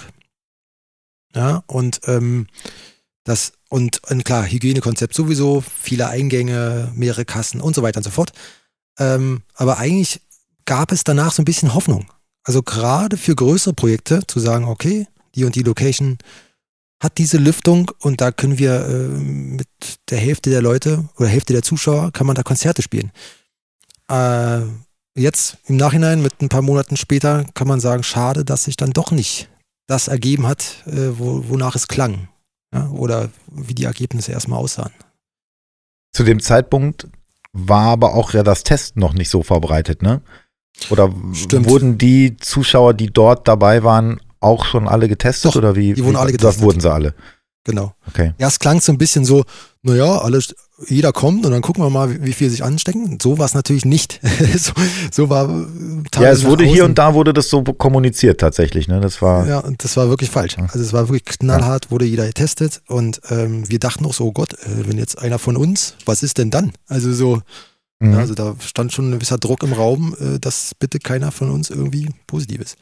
Ja, und ähm, das, und, und klar, Hygienekonzept sowieso, viele Eingänge, mehrere Kassen und so weiter und so fort. Ähm, aber eigentlich gab es danach so ein bisschen Hoffnung. Also gerade für größere Projekte zu sagen, okay, die und die Location hat diese Lüftung und da können wir äh, mit der Hälfte der Leute oder Hälfte der Zuschauer kann man da Konzerte spielen. Äh, jetzt im Nachhinein, mit ein paar Monaten später, kann man sagen, schade, dass sich dann doch nicht das ergeben hat, äh, wo, wonach es klang. Ja? Oder wie die Ergebnisse erstmal aussahen. Zu dem Zeitpunkt war aber auch ja das Testen noch nicht so verbreitet, ne? Oder Stimmt. wurden die Zuschauer, die dort dabei waren, auch schon alle getestet? Doch, oder wie? die wurden wie, alle Das getestet. wurden sie alle. Genau. Okay. Erst klang es so ein bisschen so, naja, alle jeder kommt und dann gucken wir mal, wie, wie viel sich anstecken. So war es natürlich nicht. so, so war Ja, es wurde hier und da wurde das so kommuniziert tatsächlich, ne? Das war. Ja, und das war wirklich falsch. Also es war wirklich knallhart, ja. Wurde jeder getestet und ähm, wir dachten auch so, oh Gott, äh, wenn jetzt einer von uns, was ist denn dann? Also so, mhm. ja, also da stand schon ein gewisser Druck im Raum, äh, dass bitte keiner von uns irgendwie positiv ist.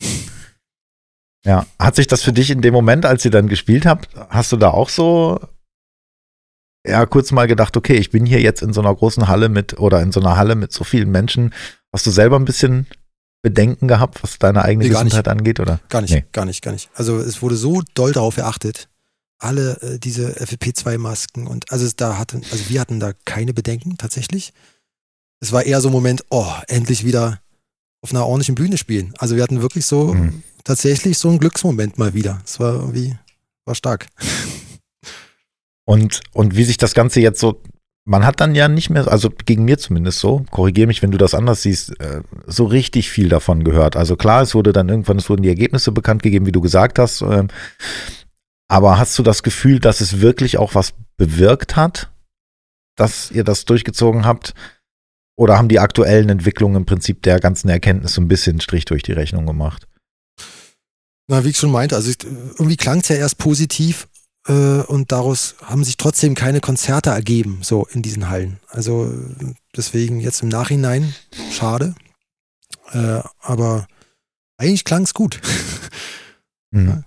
Ja, hat sich das für dich in dem Moment, als ihr dann gespielt habt, hast du da auch so ja kurz mal gedacht, okay, ich bin hier jetzt in so einer großen Halle mit oder in so einer Halle mit so vielen Menschen. Hast du selber ein bisschen Bedenken gehabt, was deine eigene nee, Gesundheit angeht, oder? Gar nicht, nee. gar nicht, gar nicht. Also es wurde so doll darauf geachtet, alle äh, diese F F P zwei Masken und also da hatten, also wir hatten da keine Bedenken tatsächlich. Es war eher so ein Moment, oh, endlich wieder auf einer ordentlichen Bühne spielen. Also wir hatten wirklich so mhm. tatsächlich so einen Glücksmoment mal wieder. Es war irgendwie, war stark. Und, und wie sich das Ganze jetzt so, man hat dann ja nicht mehr, also gegen mir zumindest so, korrigiere mich, wenn du das anders siehst, so richtig viel davon gehört. Also klar, es wurde dann irgendwann, es wurden die Ergebnisse bekannt gegeben, wie du gesagt hast. Aber hast du das Gefühl, dass es wirklich auch was bewirkt hat, dass ihr das durchgezogen habt? Oder haben die aktuellen Entwicklungen im Prinzip der ganzen Erkenntnis so ein bisschen Strich durch die Rechnung gemacht? Na, wie ich schon meinte, also irgendwie klang es ja erst positiv äh, und daraus haben sich trotzdem keine Konzerte ergeben, so in diesen Hallen. Also deswegen jetzt im Nachhinein schade. Äh, aber eigentlich klang es gut. Mhm.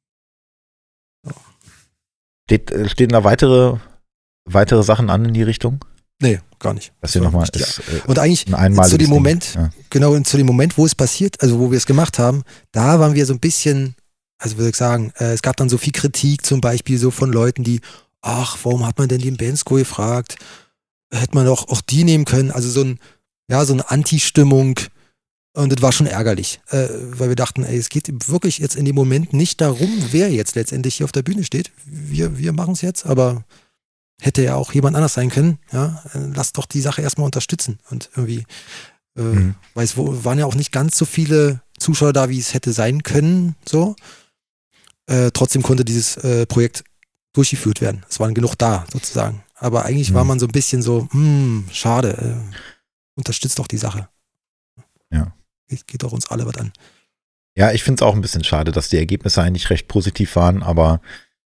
Ja. Steht, stehen da weitere, weitere Sachen an in die Richtung? Nee, gar nicht. Das hier nochmal ja. Und eigentlich zu dem Moment, ja. genau, zu dem Moment, wo es passiert, also wo wir es gemacht haben, da waren wir so ein bisschen, also würde ich sagen, äh, es gab dann so viel Kritik zum Beispiel so von Leuten, die, ach, warum hat man denn den Bensko gefragt? Hätte man doch auch die nehmen können. Also so ein, ja, so eine Anti-Stimmung. Und das war schon ärgerlich, äh, weil wir dachten, ey, es geht wirklich jetzt in dem Moment nicht darum, wer jetzt letztendlich hier auf der Bühne steht. Wir, wir machen es jetzt, aber hätte ja auch jemand anders sein können, ja, lass doch die Sache erstmal unterstützen und irgendwie, äh, mhm. weil es waren ja auch nicht ganz so viele Zuschauer da, wie es hätte sein können, so. Äh, trotzdem konnte dieses äh, Projekt durchgeführt werden. Es waren genug da, sozusagen. Aber eigentlich mhm. war man so ein bisschen so, hm, schade, äh, unterstützt doch die Sache. Ja. Geht, geht doch uns alle was an. Ja, ich finde es auch ein bisschen schade, dass die Ergebnisse eigentlich recht positiv waren, aber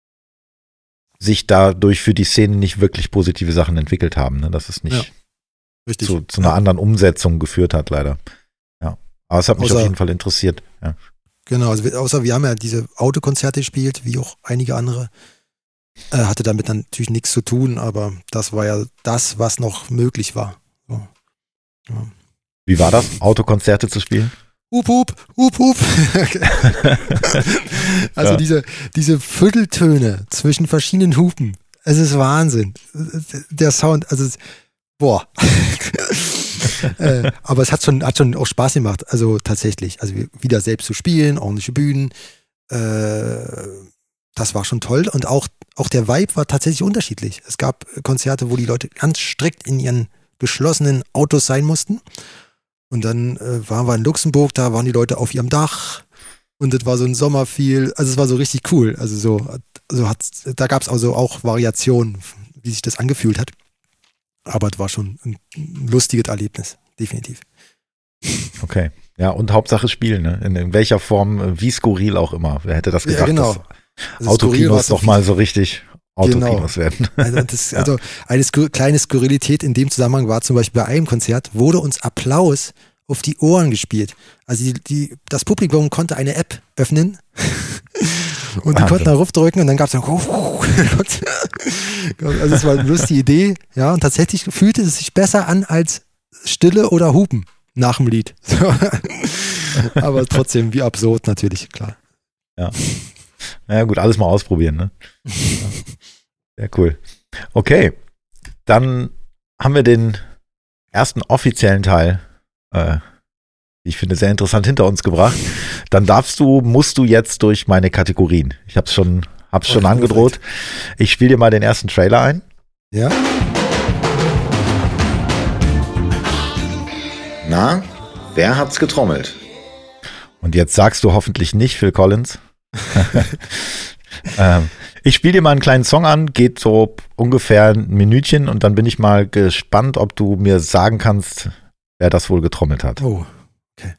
sich dadurch für die Szene nicht wirklich positive Sachen entwickelt haben, ne? Dass es nicht ja, zu, zu einer ja. anderen Umsetzung geführt hat, leider. Ja. Aber es hat mich außer, auf jeden Fall interessiert. Ja. Genau, also außer wir haben ja diese Autokonzerte gespielt, wie auch einige andere. Äh, hatte damit dann natürlich nichts zu tun, aber das war ja das, was noch möglich war. So. Ja. Wie war das, Autokonzerte zu spielen? Hup, hup, hup, hup. Also ja. diese, diese Vierteltöne zwischen verschiedenen Hupen. Es ist Wahnsinn. Der Sound, also boah. äh, aber es hat schon, hat schon auch Spaß gemacht, also tatsächlich. Also wieder selbst zu spielen, ordentliche Bühnen. Äh, das war schon toll. Und auch, auch der Vibe war tatsächlich unterschiedlich. Es gab Konzerte, wo die Leute ganz strikt in ihren geschlossenen Autos sein mussten. Und dann äh, waren wir in Luxemburg, da waren die Leute auf ihrem Dach und das war so ein Sommerfeel, also es war so richtig cool. Also so, also hat, da gab es also auch Variationen, wie sich das angefühlt hat. Aber es war schon ein, ein lustiges Erlebnis, definitiv. Okay, ja, und Hauptsache spielen, ne? In, in welcher Form, wie skurril auch immer. Wer hätte das gedacht, ja, genau. dass also Autokinos doch mal so richtig Autokinos genau. werden. Also, das, ja. also eine skur- kleine Skurrilität in dem Zusammenhang war zum Beispiel bei einem Konzert, wurde uns Applaus auf die Ohren gespielt. Also die, die, das Publikum konnte eine App öffnen und die Wahnsinn. Konnten da draufdrücken und dann gab es dann also es war eine lustige Idee, ja, und tatsächlich fühlte es sich besser an als Stille oder Hupen nach dem Lied. Aber trotzdem, wie absurd natürlich, klar. Ja. Naja gut, alles mal ausprobieren, ne? Sehr cool. Okay, dann haben wir den ersten offiziellen Teil, äh, ich finde sehr interessant, hinter uns gebracht. Dann darfst du, musst du jetzt durch meine Kategorien. Ich hab's schon, hab's schon oh, angedroht. Ich spiele dir mal den ersten Trailer ein. Ja. Na, wer hat's getrommelt? Und jetzt sagst du hoffentlich nicht Phil Collins. ähm, Ich spiele dir mal einen kleinen Song an, geht so ungefähr ein Minütchen und dann bin ich mal gespannt, ob du mir sagen kannst, wer das wohl getrommelt hat. Oh, okay.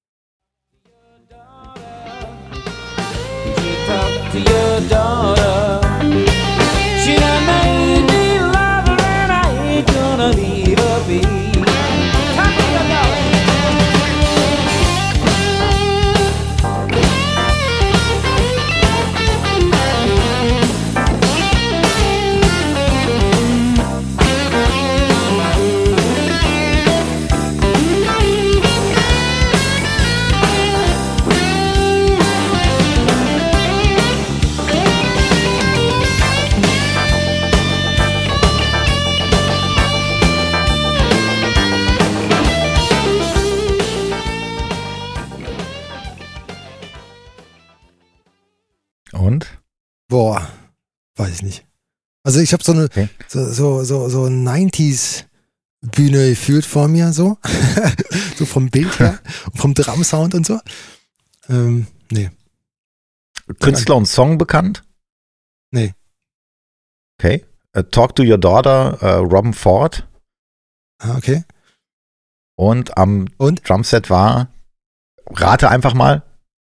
Und? Boah, weiß ich nicht. Also ich habe so eine Okay. so so so so neunziger Bühne gefühlt vor mir so, so vom Bild her, vom Drumsound und so. Ähm, nee, Künstler und Song bekannt? Nee. Okay. Uh, Talk to Your Daughter, uh, Robin Ford. ah, okay. Und am Und? Drumset war, rate einfach mal,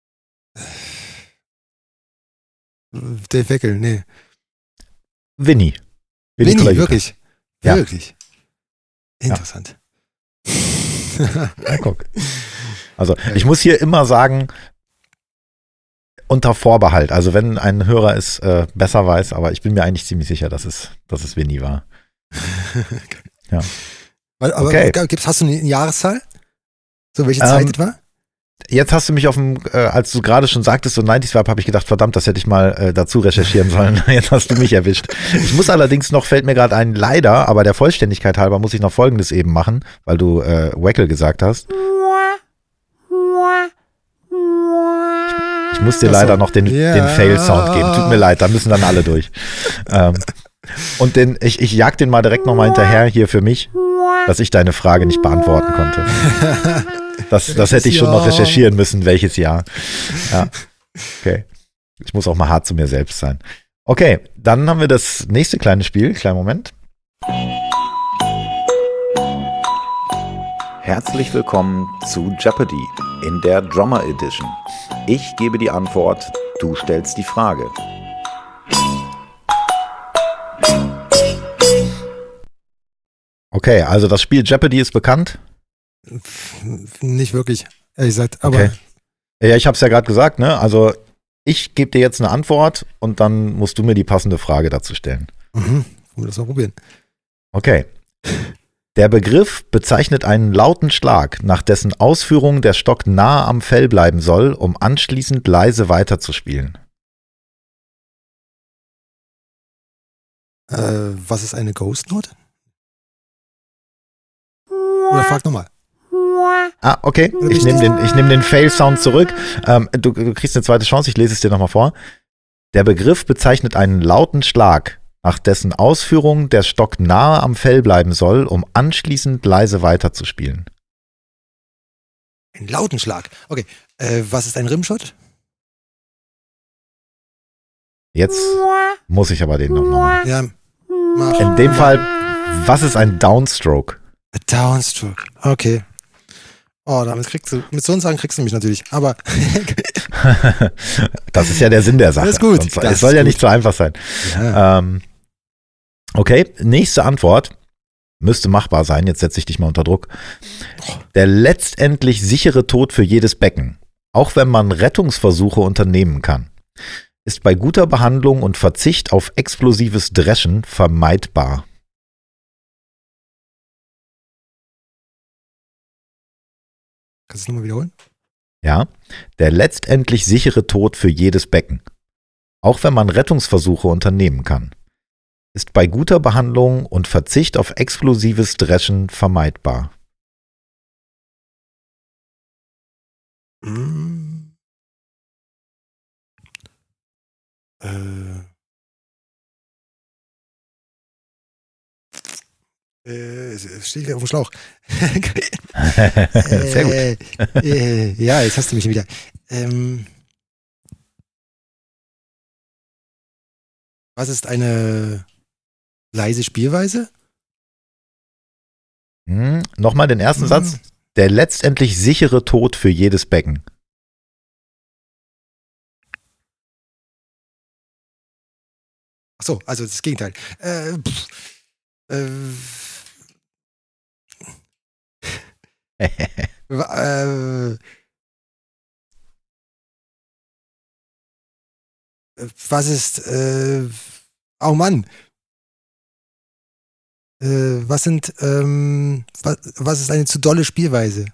Dave Weckel, nee. Winnie. Winnie, Colaiuta. wirklich. Ja. Wirklich. Interessant. Ja, guck. Also ich muss hier immer sagen, unter Vorbehalt. Also wenn ein Hörer es äh, besser weiß, aber ich bin mir eigentlich ziemlich sicher, dass es, dass es Winnie war. Ja. Aber Okay. gibt's, hast du eine Jahreszahl? So, welche Zeit Ähm, es war? Jetzt hast du mich auf dem, äh, als du gerade schon sagtest, so neunziger Vibe, habe ich gedacht, verdammt, das hätte ich mal äh, dazu recherchieren sollen. Jetzt hast du mich erwischt. Ich muss allerdings noch, fällt mir gerade ein, leider, aber der Vollständigkeit halber muss ich noch Folgendes eben machen, weil du äh, Weckel gesagt hast. Ich muss dir Ach so. leider noch den, Ja. den Fail-Sound geben. Tut mir leid, da müssen dann alle durch. ähm, und den, ich, ich jag den mal direkt nochmal hinterher hier für mich, dass ich deine Frage nicht beantworten konnte. Das, das hätte ich schon noch recherchieren müssen, welches Jahr. Ja. Okay. Ich muss auch mal hart zu mir selbst sein. Okay, dann haben wir das nächste kleine Spiel. Kleinen Moment. Herzlich willkommen zu Jeopardy in der Drummer Edition. Ich gebe die Antwort, du stellst die Frage. Okay, also das Spiel Jeopardy ist bekannt. Nicht wirklich, ehrlich gesagt. Aber Okay. Ja, ich habe es ja gerade gesagt, ne? Also ich gebe dir jetzt eine Antwort und dann musst du mir die passende Frage dazu stellen. mhm, wollen wir das mal probieren. Okay. Der Begriff bezeichnet einen lauten Schlag, nach dessen Ausführung der Stock nahe am Fell bleiben soll, um anschließend leise weiterzuspielen. Äh, was ist eine Ghost Note? Oder frag nochmal. Ah, okay. Ich nehme den, ich nehm den Fail-Sound zurück. Ähm, du, du kriegst eine zweite Chance, ich lese es dir nochmal vor. Der Begriff bezeichnet einen lauten Schlag, nach dessen Ausführung der Stock nahe am Fell bleiben soll, um anschließend leise weiterzuspielen. Ein lauten Schlag. Okay. Äh, was ist ein Rimshot? Jetzt muss ich aber den nochmal machen. Ja. Mach. In dem Fall, was ist ein Downstroke? A Downstroke. Okay. Oh, damit kriegst du, mit so einem Sagen kriegst du mich natürlich. Aber Das ist ja der Sinn der Sache. Das ist gut. Sonst, Das es soll ist ja gut. nicht so einfach sein. ja. Ähm, okay, nächste Antwort. Müsste machbar sein, jetzt setze ich dich mal unter Druck. Der letztendlich sichere Tod für jedes Becken, auch wenn man Rettungsversuche unternehmen kann, ist bei guter Behandlung und Verzicht auf explosives Dreschen vermeidbar. Kannst du es nochmal wiederholen? Ja, der letztendlich sichere Tod für jedes Becken, auch wenn man Rettungsversuche unternehmen kann, ist bei guter Behandlung und Verzicht auf explosives Dreschen vermeidbar. Mm. Äh. Äh, stehe ich auf dem Schlauch. Sehr gut. Äh, äh, ja, jetzt hast du mich wieder. Ähm, Was ist eine leise Spielweise? Hm, nochmal den ersten Mhm. Satz. Der letztendlich sichere Tod für jedes Becken. Ach so, also das Gegenteil. Äh, pff, äh, wa- äh, was ist, äh, oh Mann. Äh, was sind, ähm, was, was ist eine zu dolle Spielweise?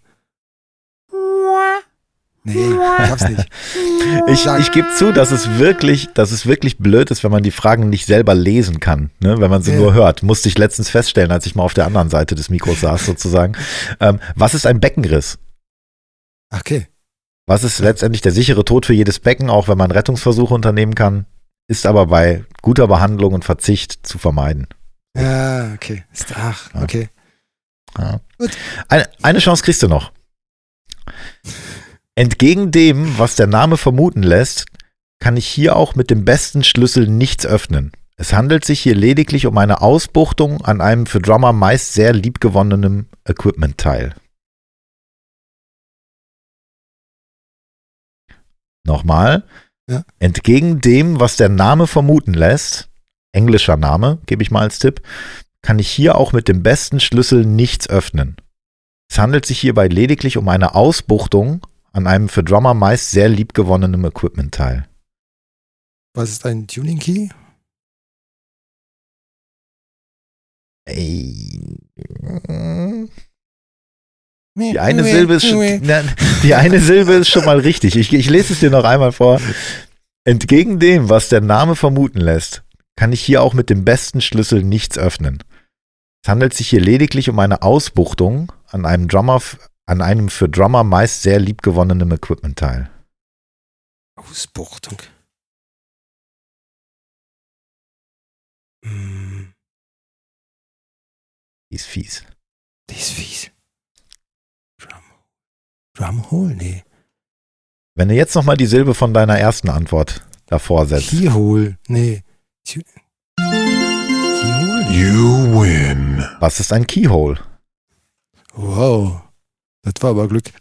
Nee, ich hab's nicht. Ich, ich gebe zu, dass es wirklich, dass es wirklich blöd ist, wenn man die Fragen nicht selber lesen kann, ne? Wenn man sie Ja. nur hört. Musste ich letztens feststellen, als ich mal auf der anderen Seite des Mikros saß, sozusagen. Ähm, was ist ein Beckenriss? Okay. Was ist letztendlich der sichere Tod für jedes Becken, auch wenn man Rettungsversuche unternehmen kann, ist aber bei guter Behandlung und Verzicht zu vermeiden. Ja, okay. Ist- Ach, Ja. okay. Ja. Gut. Eine, eine Chance kriegst du noch. Entgegen dem, was der Name vermuten lässt, kann ich hier auch mit dem besten Schlüssel nichts öffnen. Es handelt sich hier lediglich um eine Ausbuchtung an einem für Drummer meist sehr liebgewonnenen Equipment-Teil. Nochmal. Ja. Entgegen dem, was der Name vermuten lässt, englischer Name, gebe ich mal als Tipp, kann ich hier auch mit dem besten Schlüssel nichts öffnen. Es handelt sich hierbei lediglich um eine Ausbuchtung an einem für Drummer meist sehr liebgewonnenen Equipment-Teil. Was ist ein Tuning Key? Ey. Die eine Silbe ist schon, na, die eine Silbe ist schon mal richtig. Ich, ich lese es dir noch einmal vor. Entgegen dem, was der Name vermuten lässt, kann ich hier auch mit dem besten Schlüssel nichts öffnen. Es handelt sich hier lediglich um eine Ausbuchtung an einem Drummer, an einem für Drummer meist sehr liebgewonnenen Equipment-Teil. Ausbuchtung. Hm, Die ist fies. die ist fies. Drum, Drumhole? Nee. Wenn du jetzt nochmal die Silbe von deiner ersten Antwort davor setzt. Keyhole? Nee. Tu- Keyhole? You win. Was ist ein Keyhole? Wow. Das war aber Glück.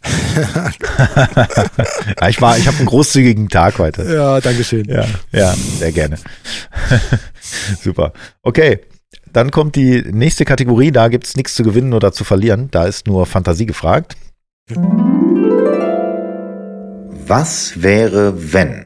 Ja, ich war, ich habe einen großzügigen Tag heute. Ja, dankeschön. Ja, ja, sehr gerne. Super. Okay, dann kommt die nächste Kategorie. Da gibt es nichts zu gewinnen oder zu verlieren. Da ist nur Fantasie gefragt. Was wäre, wenn?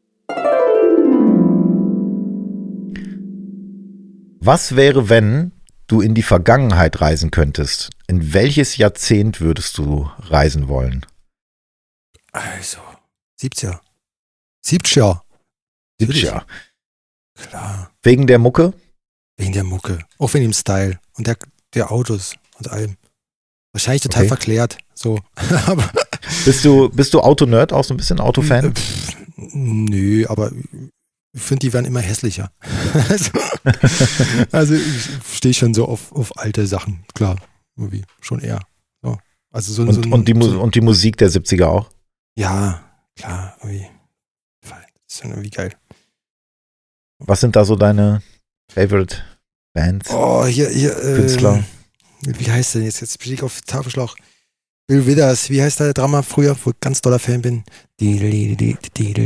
Was wäre, wenn du in die Vergangenheit reisen könntest? In welches Jahrzehnt würdest du reisen wollen? Also, siebziger. siebziger. Tja, Klar. wegen der Mucke? Wegen der Mucke. Auch wegen dem Style. Und der, der Autos und allem. Wahrscheinlich total Okay. verklärt. So. Aber. Bist du, bist du Auto-Nerd, auch so ein bisschen Autofan? Pff, nö, aber ich finde, die werden immer hässlicher. also, also ich stehe schon so auf, auf alte Sachen. Klar, irgendwie schon eher. So. Also so, so Und, ein- und, die, Mu- so, und die Musik der siebziger auch? ja, klar, irgendwie. Das ist schon irgendwie geil. Was sind da so deine Favorite Bands? Oh, hier, hier, äh, Künstler. Wie heißt der jetzt? Jetzt bin ich auf Tafelschlauch. Bill Withers, wie heißt der Drama früher, wo ich ganz doller Fan bin? Wie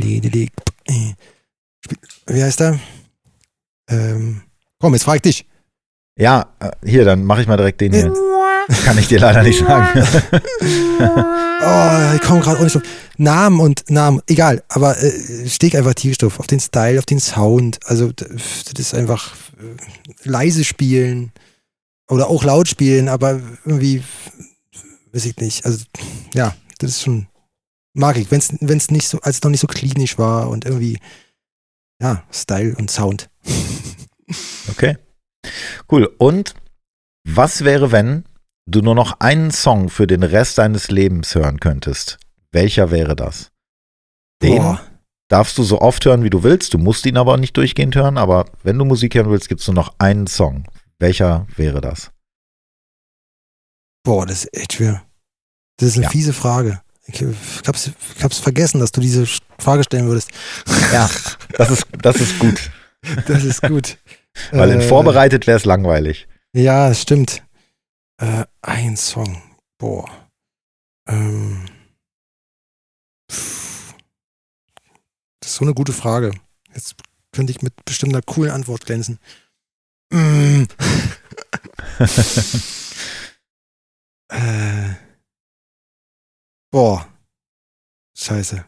heißt der? Ähm, komm, jetzt frag ich dich. Ja, äh, hier, dann mache ich mal direkt den hier. Kann ich dir leider nicht sagen. Oh, ich komme gerade auch nicht drauf. Namen und Namen, egal, aber äh, steg einfach Tierstoff auf den Style, auf den Sound. Also d- das ist einfach äh, leise spielen oder auch laut spielen, aber irgendwie, weiß ich nicht. Also ja, das ist schon, mag ich, wenn es nicht so, als es noch nicht so klinisch war und irgendwie, ja, Style und Sound. Okay. Cool. Und was wäre, wenn du nur noch einen Song für den Rest deines Lebens hören könntest? Welcher wäre das? Den Boah. darfst du so oft hören, wie du willst. Du musst ihn aber nicht durchgehend hören. Aber wenn du Musik hören willst, gibt es nur noch einen Song. Welcher wäre das? Boah, das ist echt schwer. Das ist eine Ja. fiese Frage. Ich, ich, hab's, ich hab's vergessen, dass du diese Frage stellen würdest. Ja, das ist, das ist gut. Das ist gut. Weil in Äh, vorbereitet wäre es langweilig. Ja, stimmt. Äh, ein Song. Boah. Ähm. Pff. Das ist so eine gute Frage. Jetzt könnte ich mit bestimmt einer coolen Antwort glänzen. Mm. äh. Boah. Scheiße.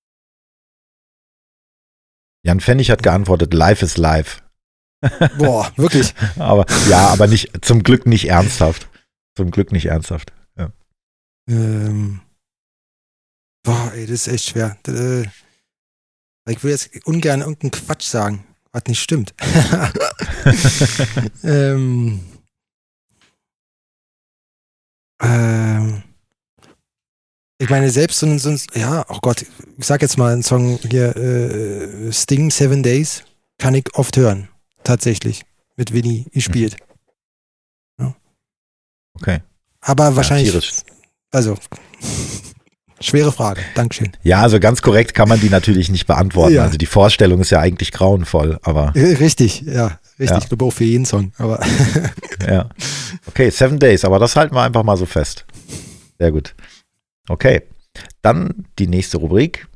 Jan Pfennig hat geantwortet, Life is Life. Boah, wirklich. Aber ja, aber nicht, zum Glück nicht ernsthaft. Zum Glück nicht ernsthaft. Ja. Ähm. Boah, ey, das ist echt schwer. Äh, Ich will jetzt ungern irgendeinen Quatsch sagen, was nicht stimmt. ähm, ähm, ich meine, selbst so ein, so ein, ja, oh Gott, ich sag jetzt mal einen Song hier, äh, Sting, Seven Days, kann ich oft hören, tatsächlich, mit Winnie gespielt. Ja. Okay. Aber wahrscheinlich, tierisch. also, schwere Frage, Dankeschön. Ja, also ganz korrekt kann man die natürlich nicht beantworten. Ja. Also die Vorstellung ist ja eigentlich grauenvoll, aber. Richtig, ja, richtig. Ja. Ich glaube auch für jeden Song, aber. Ja. Okay, Seven Days, aber das halten wir einfach mal so fest. Sehr gut. Okay, dann die nächste Rubrik.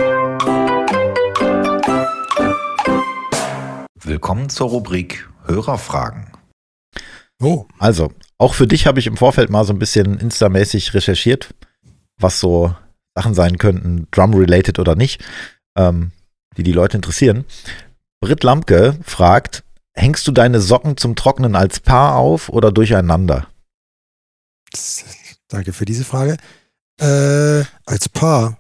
Willkommen zur Rubrik Hörerfragen. Oh. Also, auch für dich habe ich im Vorfeld mal so ein bisschen instamäßig recherchiert, was so Sachen sein könnten, Drum-related oder nicht, ähm, die die Leute interessieren. Britt Lampke fragt, hängst du deine Socken zum Trocknen als Paar auf oder durcheinander? Das, danke für diese Frage. Äh, als Paar.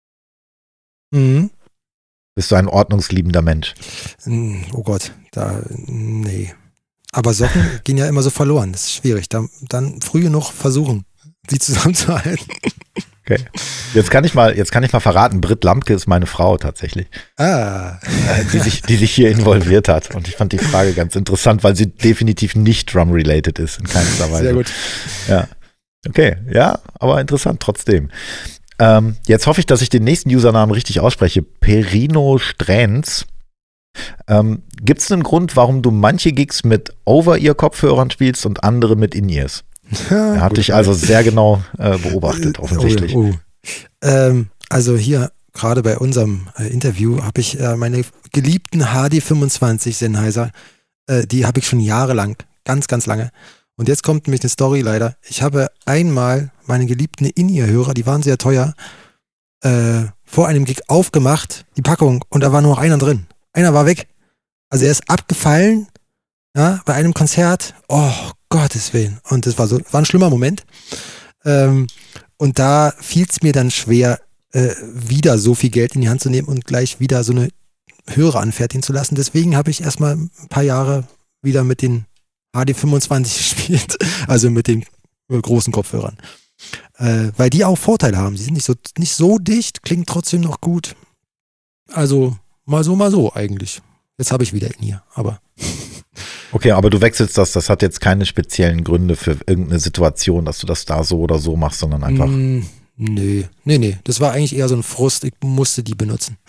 Mhm. Bist du ein ordnungsliebender Mensch? Oh Gott, da, nee. Aber Socken gehen ja immer so verloren. Das ist schwierig. Dann, dann früh genug versuchen, sie zusammenzuhalten. Okay. Jetzt kann ich mal, jetzt kann ich mal verraten, Britt Lampke ist meine Frau tatsächlich. Ah. Die sich, die sich hier involviert hat. Und ich fand die Frage ganz interessant, weil sie definitiv nicht Drum-related ist, in keinster Weise. Sehr gut. Ja. Okay, ja, aber interessant trotzdem. Ähm, jetzt hoffe ich, dass ich den nächsten Usernamen richtig ausspreche. Perino Strähns. Ähm, Gibt es einen Grund, warum du manche Gigs mit Over-Ear-Kopfhörern spielst und andere mit In-Ears? Ja, Er hat gut. dich also sehr genau äh, beobachtet, offensichtlich. Oh, oh. Ähm, also hier, gerade bei unserem äh, Interview, habe ich äh, meine geliebten H D fünfundzwanzig Sennheiser, äh, die habe ich schon jahrelang, ganz, ganz lange. Und jetzt kommt nämlich eine Story leider. Ich habe einmal meine geliebten In-Ear-Hörer, die waren sehr teuer, äh, vor einem Gig aufgemacht, die Packung, und da war nur noch einer drin. Einer war weg. Also er ist abgefallen, ja, bei einem Konzert. Oh, Gottes Willen. Und das war so, war ein schlimmer Moment. Ähm, und da fiel es mir dann schwer, äh, wieder so viel Geld in die Hand zu nehmen und gleich wieder so eine Hörer anfertigen zu lassen. Deswegen habe ich erstmal ein paar Jahre wieder mit den H D fünfundzwanzig gespielt, also mit den äh, großen Kopfhörern. Äh, weil die auch Vorteile haben. Sie sind nicht so, nicht so dicht, klingt trotzdem noch gut. Also mal so, mal so eigentlich. Jetzt habe ich wieder in hier, aber. Okay, aber du wechselst das, das hat jetzt keine speziellen Gründe für irgendeine Situation, dass du das da so oder so machst, sondern einfach. Mm, nee, nee, nee. Das war eigentlich eher so ein Frust. Ich musste die benutzen.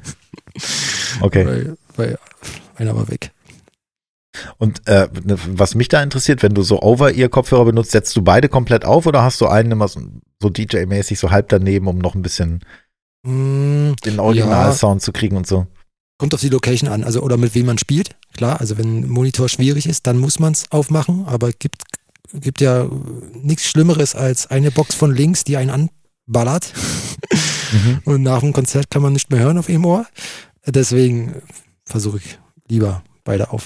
Okay. Weil, weil einer war weg. Und äh, was mich da interessiert, wenn du so Over-Ear-Kopfhörer benutzt, setzt du beide komplett auf oder hast du einen immer so, so D J-mäßig so halb daneben, um noch ein bisschen Mm, den Original-Sound zu kriegen und so? kommt auf die Location an, also oder mit wem man spielt. Klar, also wenn ein Monitor schwierig ist, dann muss man es aufmachen, aber es gibt, gibt ja nichts Schlimmeres als eine Box von links, die einen anballert Mhm. und nach dem Konzert kann man nicht mehr hören auf ihrem Ohr. Deswegen versuche ich lieber beide auf.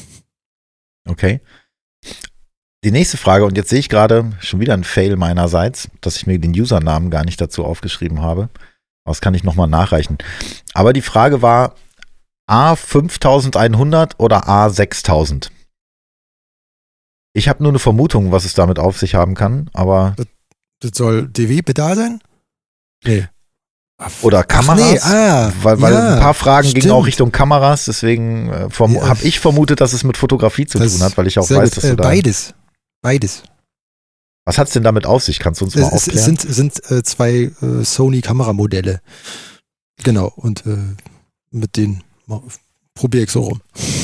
Okay. Die nächste Frage, und jetzt sehe ich gerade schon wieder ein Fail meinerseits, dass ich mir den Usernamen gar nicht dazu aufgeschrieben habe. Das kann ich nochmal nachreichen. Aber die Frage war A fünftausendeinhundert oder A sechstausend? Ich habe nur eine Vermutung, was es damit auf sich haben kann, aber. Das soll D W-Pedal sein? Nee. Oder Kameras, Ach nee, ah, weil, weil ja, ein paar Fragen stimmt. gingen auch Richtung Kameras, deswegen äh, Ja. habe ich vermutet, dass es mit Fotografie zu Das tun hat, weil ich auch sehr weiß, gut. dass du äh, da. Beides. Beides. Was hat es denn damit auf sich? Kannst du uns mal Es, es, es aufklären? sind, sind äh, zwei äh, Sony-Kameramodelle. Genau. Und äh, mit denen probiere ich so rum.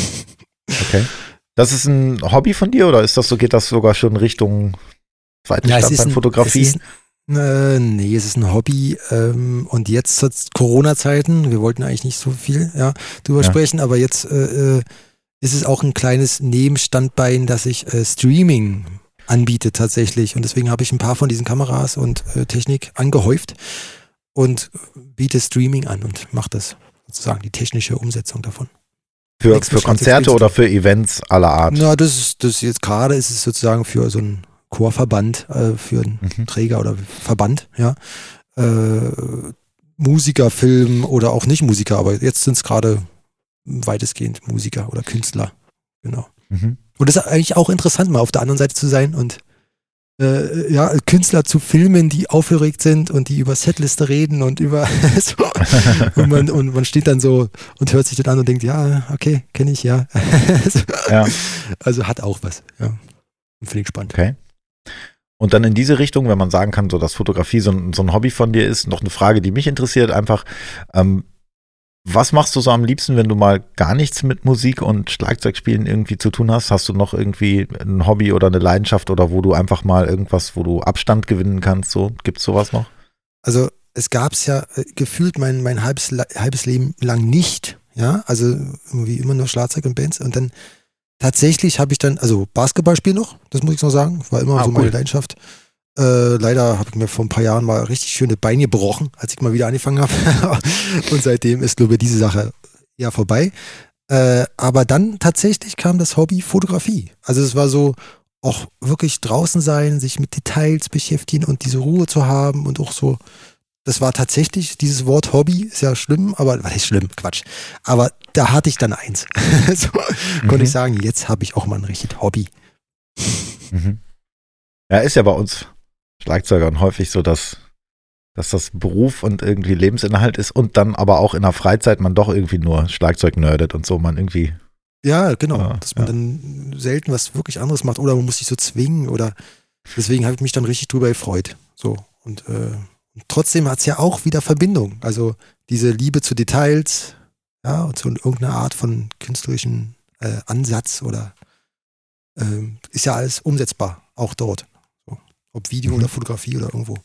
Okay. Das ist ein Hobby von dir oder ist das so, geht das sogar schon Richtung zweite Ja, es ist ein- Standbein-Fotografie? es ist Äh, nee, es ist ein Hobby ähm, und jetzt zu Corona-Zeiten, wir wollten eigentlich nicht so viel ja, drüber Ja. sprechen, aber jetzt äh, äh, ist es auch ein kleines Nebenstandbein, dass ich äh, Streaming anbiete tatsächlich und deswegen habe ich ein paar von diesen Kameras und äh, Technik angehäuft und biete Streaming an und mache das sozusagen die technische Umsetzung davon. Für, Nichts für mit Konzerte Schwarz-Weiß-Bild. oder für Events aller Art? Na, das ist das jetzt gerade ist es sozusagen für so einen Chorverband, äh, für einen Mhm. Träger oder Verband, ja. Äh, Musiker, Film oder auch nicht Musiker, aber jetzt sind es gerade weitestgehend Musiker oder Künstler. Genau. Mhm. Und das ist eigentlich auch interessant, mal auf der anderen Seite zu sein und äh, ja, Künstler zu filmen, die aufgeregt sind und die über Setliste reden und über so. und, man, und man steht dann so und hört sich das an und denkt, ja, okay, kenne ich, ja. so. Ja. Also hat auch was, ja. Finde ich spannend. Okay. Und dann in diese Richtung, wenn man sagen kann, so dass Fotografie so ein, so ein Hobby von dir ist, noch eine Frage, die mich interessiert, einfach, ähm, was machst du so am liebsten, wenn du mal gar nichts mit Musik und Schlagzeugspielen irgendwie zu tun hast? Hast du noch irgendwie ein Hobby oder eine Leidenschaft oder wo du einfach mal irgendwas, wo du Abstand gewinnen kannst? So, gibt's sowas noch? Also es gab es ja äh, gefühlt mein, mein halbes, Le- halbes Leben lang nicht, ja, also irgendwie immer nur Schlagzeug und Bands und dann tatsächlich habe ich dann, also Basketball spielen noch, das muss ich noch sagen, war immer Ah, so meine cool. Leidenschaft. Äh, leider habe ich mir vor ein paar Jahren mal richtig schöne Beine gebrochen, als ich mal wieder angefangen habe. Und seitdem ist, glaube ich, diese Sache ja vorbei. Äh, aber dann tatsächlich kam das Hobby Fotografie. Also es war so, auch wirklich draußen sein, sich mit Details beschäftigen und diese Ruhe zu haben und auch so, das war tatsächlich, dieses Wort Hobby ist ja schlimm, aber, was ist schlimm? Quatsch. Aber da hatte ich dann eins. so konnte Mhm. ich sagen, jetzt habe ich auch mal ein richtiges Hobby. Mhm. Ja, ist ja bei uns Schlagzeugern häufig so, dass, dass das Beruf und irgendwie Lebensinhalt ist und dann aber auch in der Freizeit man doch irgendwie nur Schlagzeug nerdet und so, man irgendwie. Ja, genau. Ja, dass man ja. dann selten was wirklich anderes macht oder man muss sich so zwingen oder deswegen habe ich mich dann richtig drüber gefreut. So. Und, äh, und trotzdem hat es ja auch wieder Verbindung. Also diese Liebe zu Details, ja, und zu irgendeiner Art von künstlerischen äh, Ansatz oder ähm, ist ja alles umsetzbar, auch dort. So. Ob Video Mhm. oder Fotografie oder irgendwo.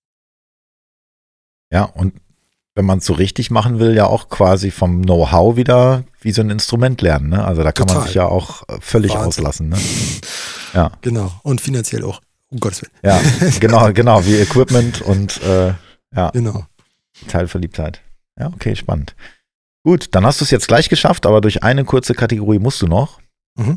Ja, und wenn man es so richtig machen will, ja auch quasi vom Know-how wieder wie so ein Instrument lernen. Ne? Also da kann man Total. sich ja auch äh, völlig Wahnsinn. auslassen. Ne? Ja, Genau. Und finanziell auch. Um Gottes Willen. ja, genau, genau, wie Equipment und äh, ja, Genau. Teilverliebtheit. Ja, okay, spannend. Gut, dann hast du es jetzt gleich geschafft, aber durch eine kurze Kategorie musst du noch. Mhm.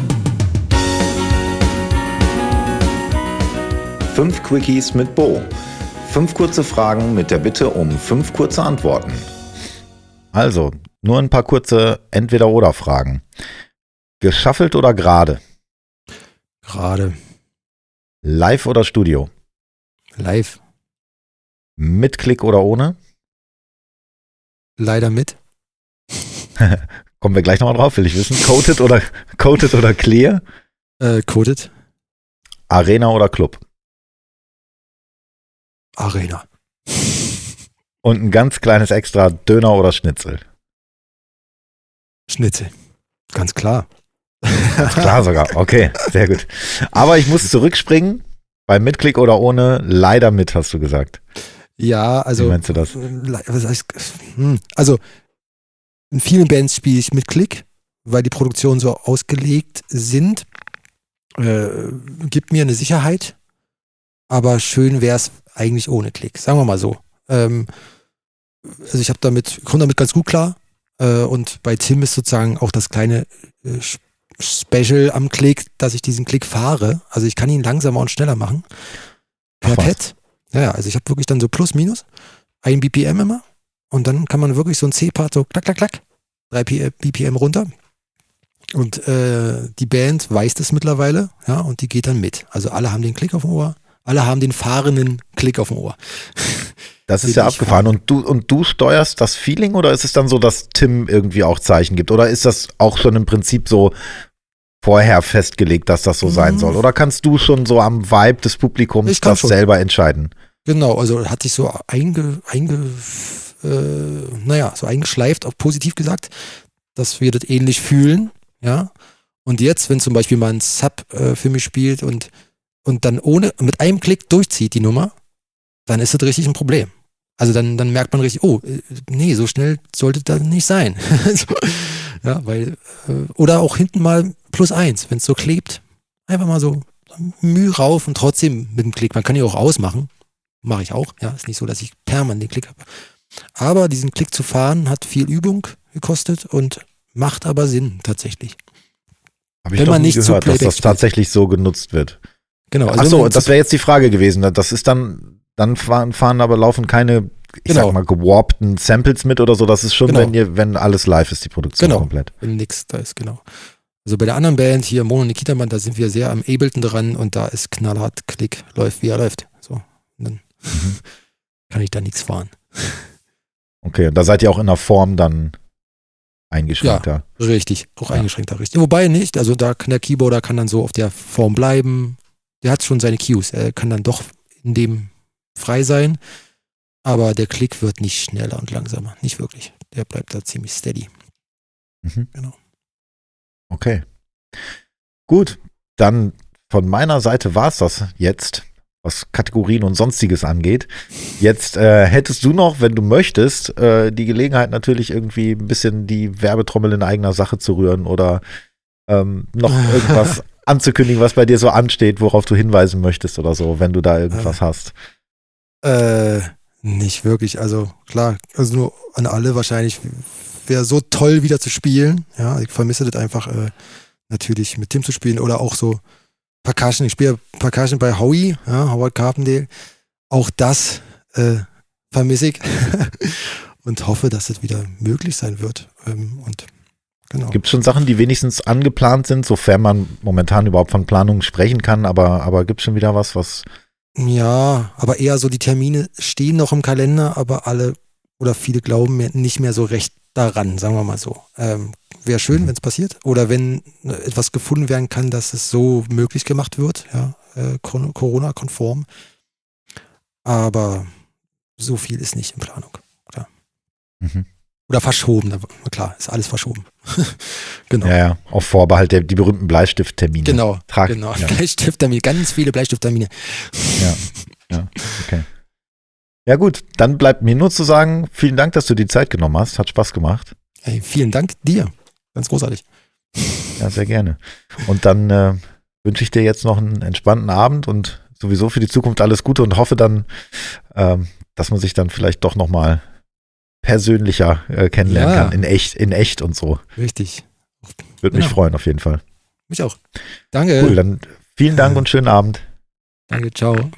Fünf Quickies mit Bo. Fünf kurze Fragen mit der Bitte um fünf kurze Antworten. Also, nur ein paar kurze Entweder-oder-Fragen. Geschaffelt oder gerade? Gerade Live oder Studio? live. Mit Klick oder ohne? Leider mit. Kommen wir gleich nochmal drauf, will ich wissen. Coated oder, coated oder clear? Äh, coded. Arena oder Club? Arena. Und ein ganz kleines Extra, Döner oder Schnitzel? Schnitzel. Ganz klar. Klar sogar, okay, sehr gut. Aber ich muss zurückspringen. Bei Mitklick oder ohne, leider mit, hast du gesagt. Ja, also. Wie meinst du das? Le- Was heißt, hm, also, in vielen Bands spiele ich mit Klick, weil die Produktionen so ausgelegt sind. Äh, gibt mir eine Sicherheit, aber schön wäre es eigentlich ohne Klick. Sagen wir mal so. Ähm, also, ich habe damit, komme damit ganz gut klar. Äh, und bei Tim ist sozusagen auch das kleine äh, Special am Klick, dass ich diesen Klick fahre. Also ich kann ihn langsamer und schneller machen. Ach, Per was? Pad. Ja, ja, also ich habe wirklich dann so plus, minus. Ein B P M immer. Und dann kann man wirklich so ein C-Part so klack, klack, klack. Drei B P M runter. Und äh, die Band weiß das mittlerweile. Ja, und die geht dann mit. Also alle haben den Klick auf dem Ohr. Alle haben den fahrenden Klick auf dem Ohr. Das ist Den ja ich abgefahren. Und du, und du steuerst das Feeling oder ist es dann so, dass Tim irgendwie auch Zeichen gibt? Oder ist das auch schon im Prinzip so vorher festgelegt, dass das so sein Mhm. soll? Oder kannst du schon so am Vibe des Publikums Ich kann das schon. selber entscheiden? Genau, also hat sich so einge, einge äh, naja, so eingeschleift, auch positiv gesagt, dass wir das ähnlich fühlen, ja. Und jetzt, wenn zum Beispiel mal ein Sub äh, für mich spielt und, und dann ohne, mit einem Klick durchzieht die Nummer, dann ist das richtig ein Problem. Also dann, dann merkt man richtig, oh, nee, so schnell sollte das nicht sein. so, ja, weil, äh, oder auch hinten mal plus eins, wenn es so klebt, einfach mal so Mühe rauf und trotzdem mit dem Klick. Man kann ja auch ausmachen. Mache ich auch. Ja, ist nicht so, dass ich permanent den Klick habe. Aber diesen Klick zu fahren hat viel Übung gekostet und macht aber Sinn tatsächlich. Habe ich doch nie gehört, dass das tatsächlich so genutzt wird. Genau. Also Achso, das wäre jetzt die Frage gewesen. Das ist dann, dann fahren, fahren aber laufen keine, ich genau. sag mal, gewarpten Samples mit oder so. Das ist schon, genau. wenn ihr, wenn alles live ist, die Produktion genau. komplett. Wenn nix da ist, genau. Also bei der anderen Band hier, Mono Nikita Man, da sind wir sehr am Ableton dran und da ist knallhart Klick, läuft wie er läuft. So. Und dann mhm. kann ich da nichts fahren. Okay, und da seid ihr auch in der Form dann eingeschränkter. Ja, richtig, auch ja. eingeschränkter, richtig. Wobei nicht, also da kann der Keyboarder kann dann so auf der Form bleiben. Der hat schon seine Cues, er kann dann doch in dem frei sein, aber der Klick wird nicht schneller und langsamer, nicht wirklich. Der bleibt da ziemlich steady. Mhm. Genau. Okay. Gut, dann von meiner Seite war es das jetzt, was Kategorien und Sonstiges angeht. Jetzt äh, hättest du noch, wenn du möchtest, äh, die Gelegenheit natürlich irgendwie ein bisschen die Werbetrommel in eigener Sache zu rühren oder ähm, noch irgendwas anzukündigen, was bei dir so ansteht, worauf du hinweisen möchtest oder so, wenn du da irgendwas äh, hast. Äh, nicht wirklich. Also klar, also nur an alle wahrscheinlich wäre so toll wieder zu spielen. Ja, ich vermisse das einfach äh, natürlich mit Tim zu spielen oder auch so Percussion. Ich spiele Percussion bei Howie, ja, Howard Carpendale. Auch das äh, vermisse ich und hoffe, dass es wieder möglich sein wird. Ähm, und genau. Gibt es schon Sachen, die wenigstens angeplant sind, sofern man momentan überhaupt von Planungen sprechen kann, aber, aber gibt es schon wieder was, was... Ja, aber eher so die Termine stehen noch im Kalender, aber alle oder viele glauben mir nicht mehr so recht daran, sagen wir mal so. Ähm, Wäre schön, mhm. wenn es passiert. Oder wenn etwas gefunden werden kann, dass es so möglich gemacht wird, ja, äh, Corona-konform. Aber so viel ist nicht in Planung. Klar. Mhm. Oder verschoben, klar, ist alles verschoben. Genau. Ja, ja, auf Vorbehalt der, die berühmten Bleistifttermine. Genau, Trag, genau. Ja. Bleistifttermine, ganz viele Bleistifttermine. Ja, ja, okay. Ja gut, dann bleibt mir nur zu sagen, vielen Dank, dass du die Zeit genommen hast. Hat Spaß gemacht. Hey, vielen Dank dir. Ganz großartig. Ja, sehr gerne. Und dann äh, wünsche ich dir jetzt noch einen entspannten Abend und sowieso für die Zukunft alles Gute und hoffe dann, ähm, dass man sich dann vielleicht doch nochmal persönlicher äh, kennenlernen ja. kann, in echt, in echt und so. Richtig. Würde mich genau. freuen, auf jeden Fall. Mich auch. Danke. Cool, dann vielen Dank und schönen Abend. Danke, ciao.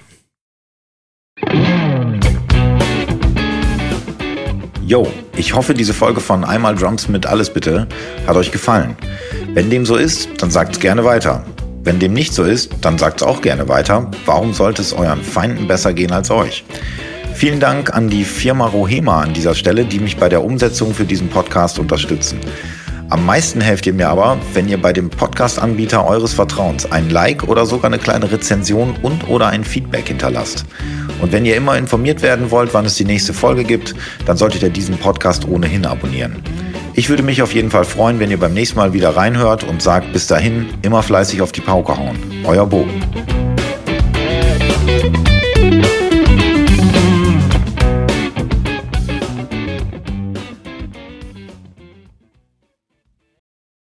Yo, ich hoffe, diese Folge von Einmal Drums mit Alles bitte hat euch gefallen. Wenn dem so ist, dann sagt's gerne weiter. Wenn dem nicht so ist, dann sagt's auch gerne weiter. Warum sollte es euren Feinden besser gehen als euch? Vielen Dank an die Firma Rohema an dieser Stelle, die mich bei der Umsetzung für diesen Podcast unterstützen. Am meisten helft ihr mir aber, wenn ihr bei dem Podcast-Anbieter eures Vertrauens ein Like oder sogar eine kleine Rezension und oder ein Feedback hinterlasst. Und wenn ihr immer informiert werden wollt, wann es die nächste Folge gibt, dann solltet ihr diesen Podcast ohnehin abonnieren. Ich würde mich auf jeden Fall freuen, wenn ihr beim nächsten Mal wieder reinhört und sagt bis dahin immer fleißig auf die Pauke hauen. Euer Bo.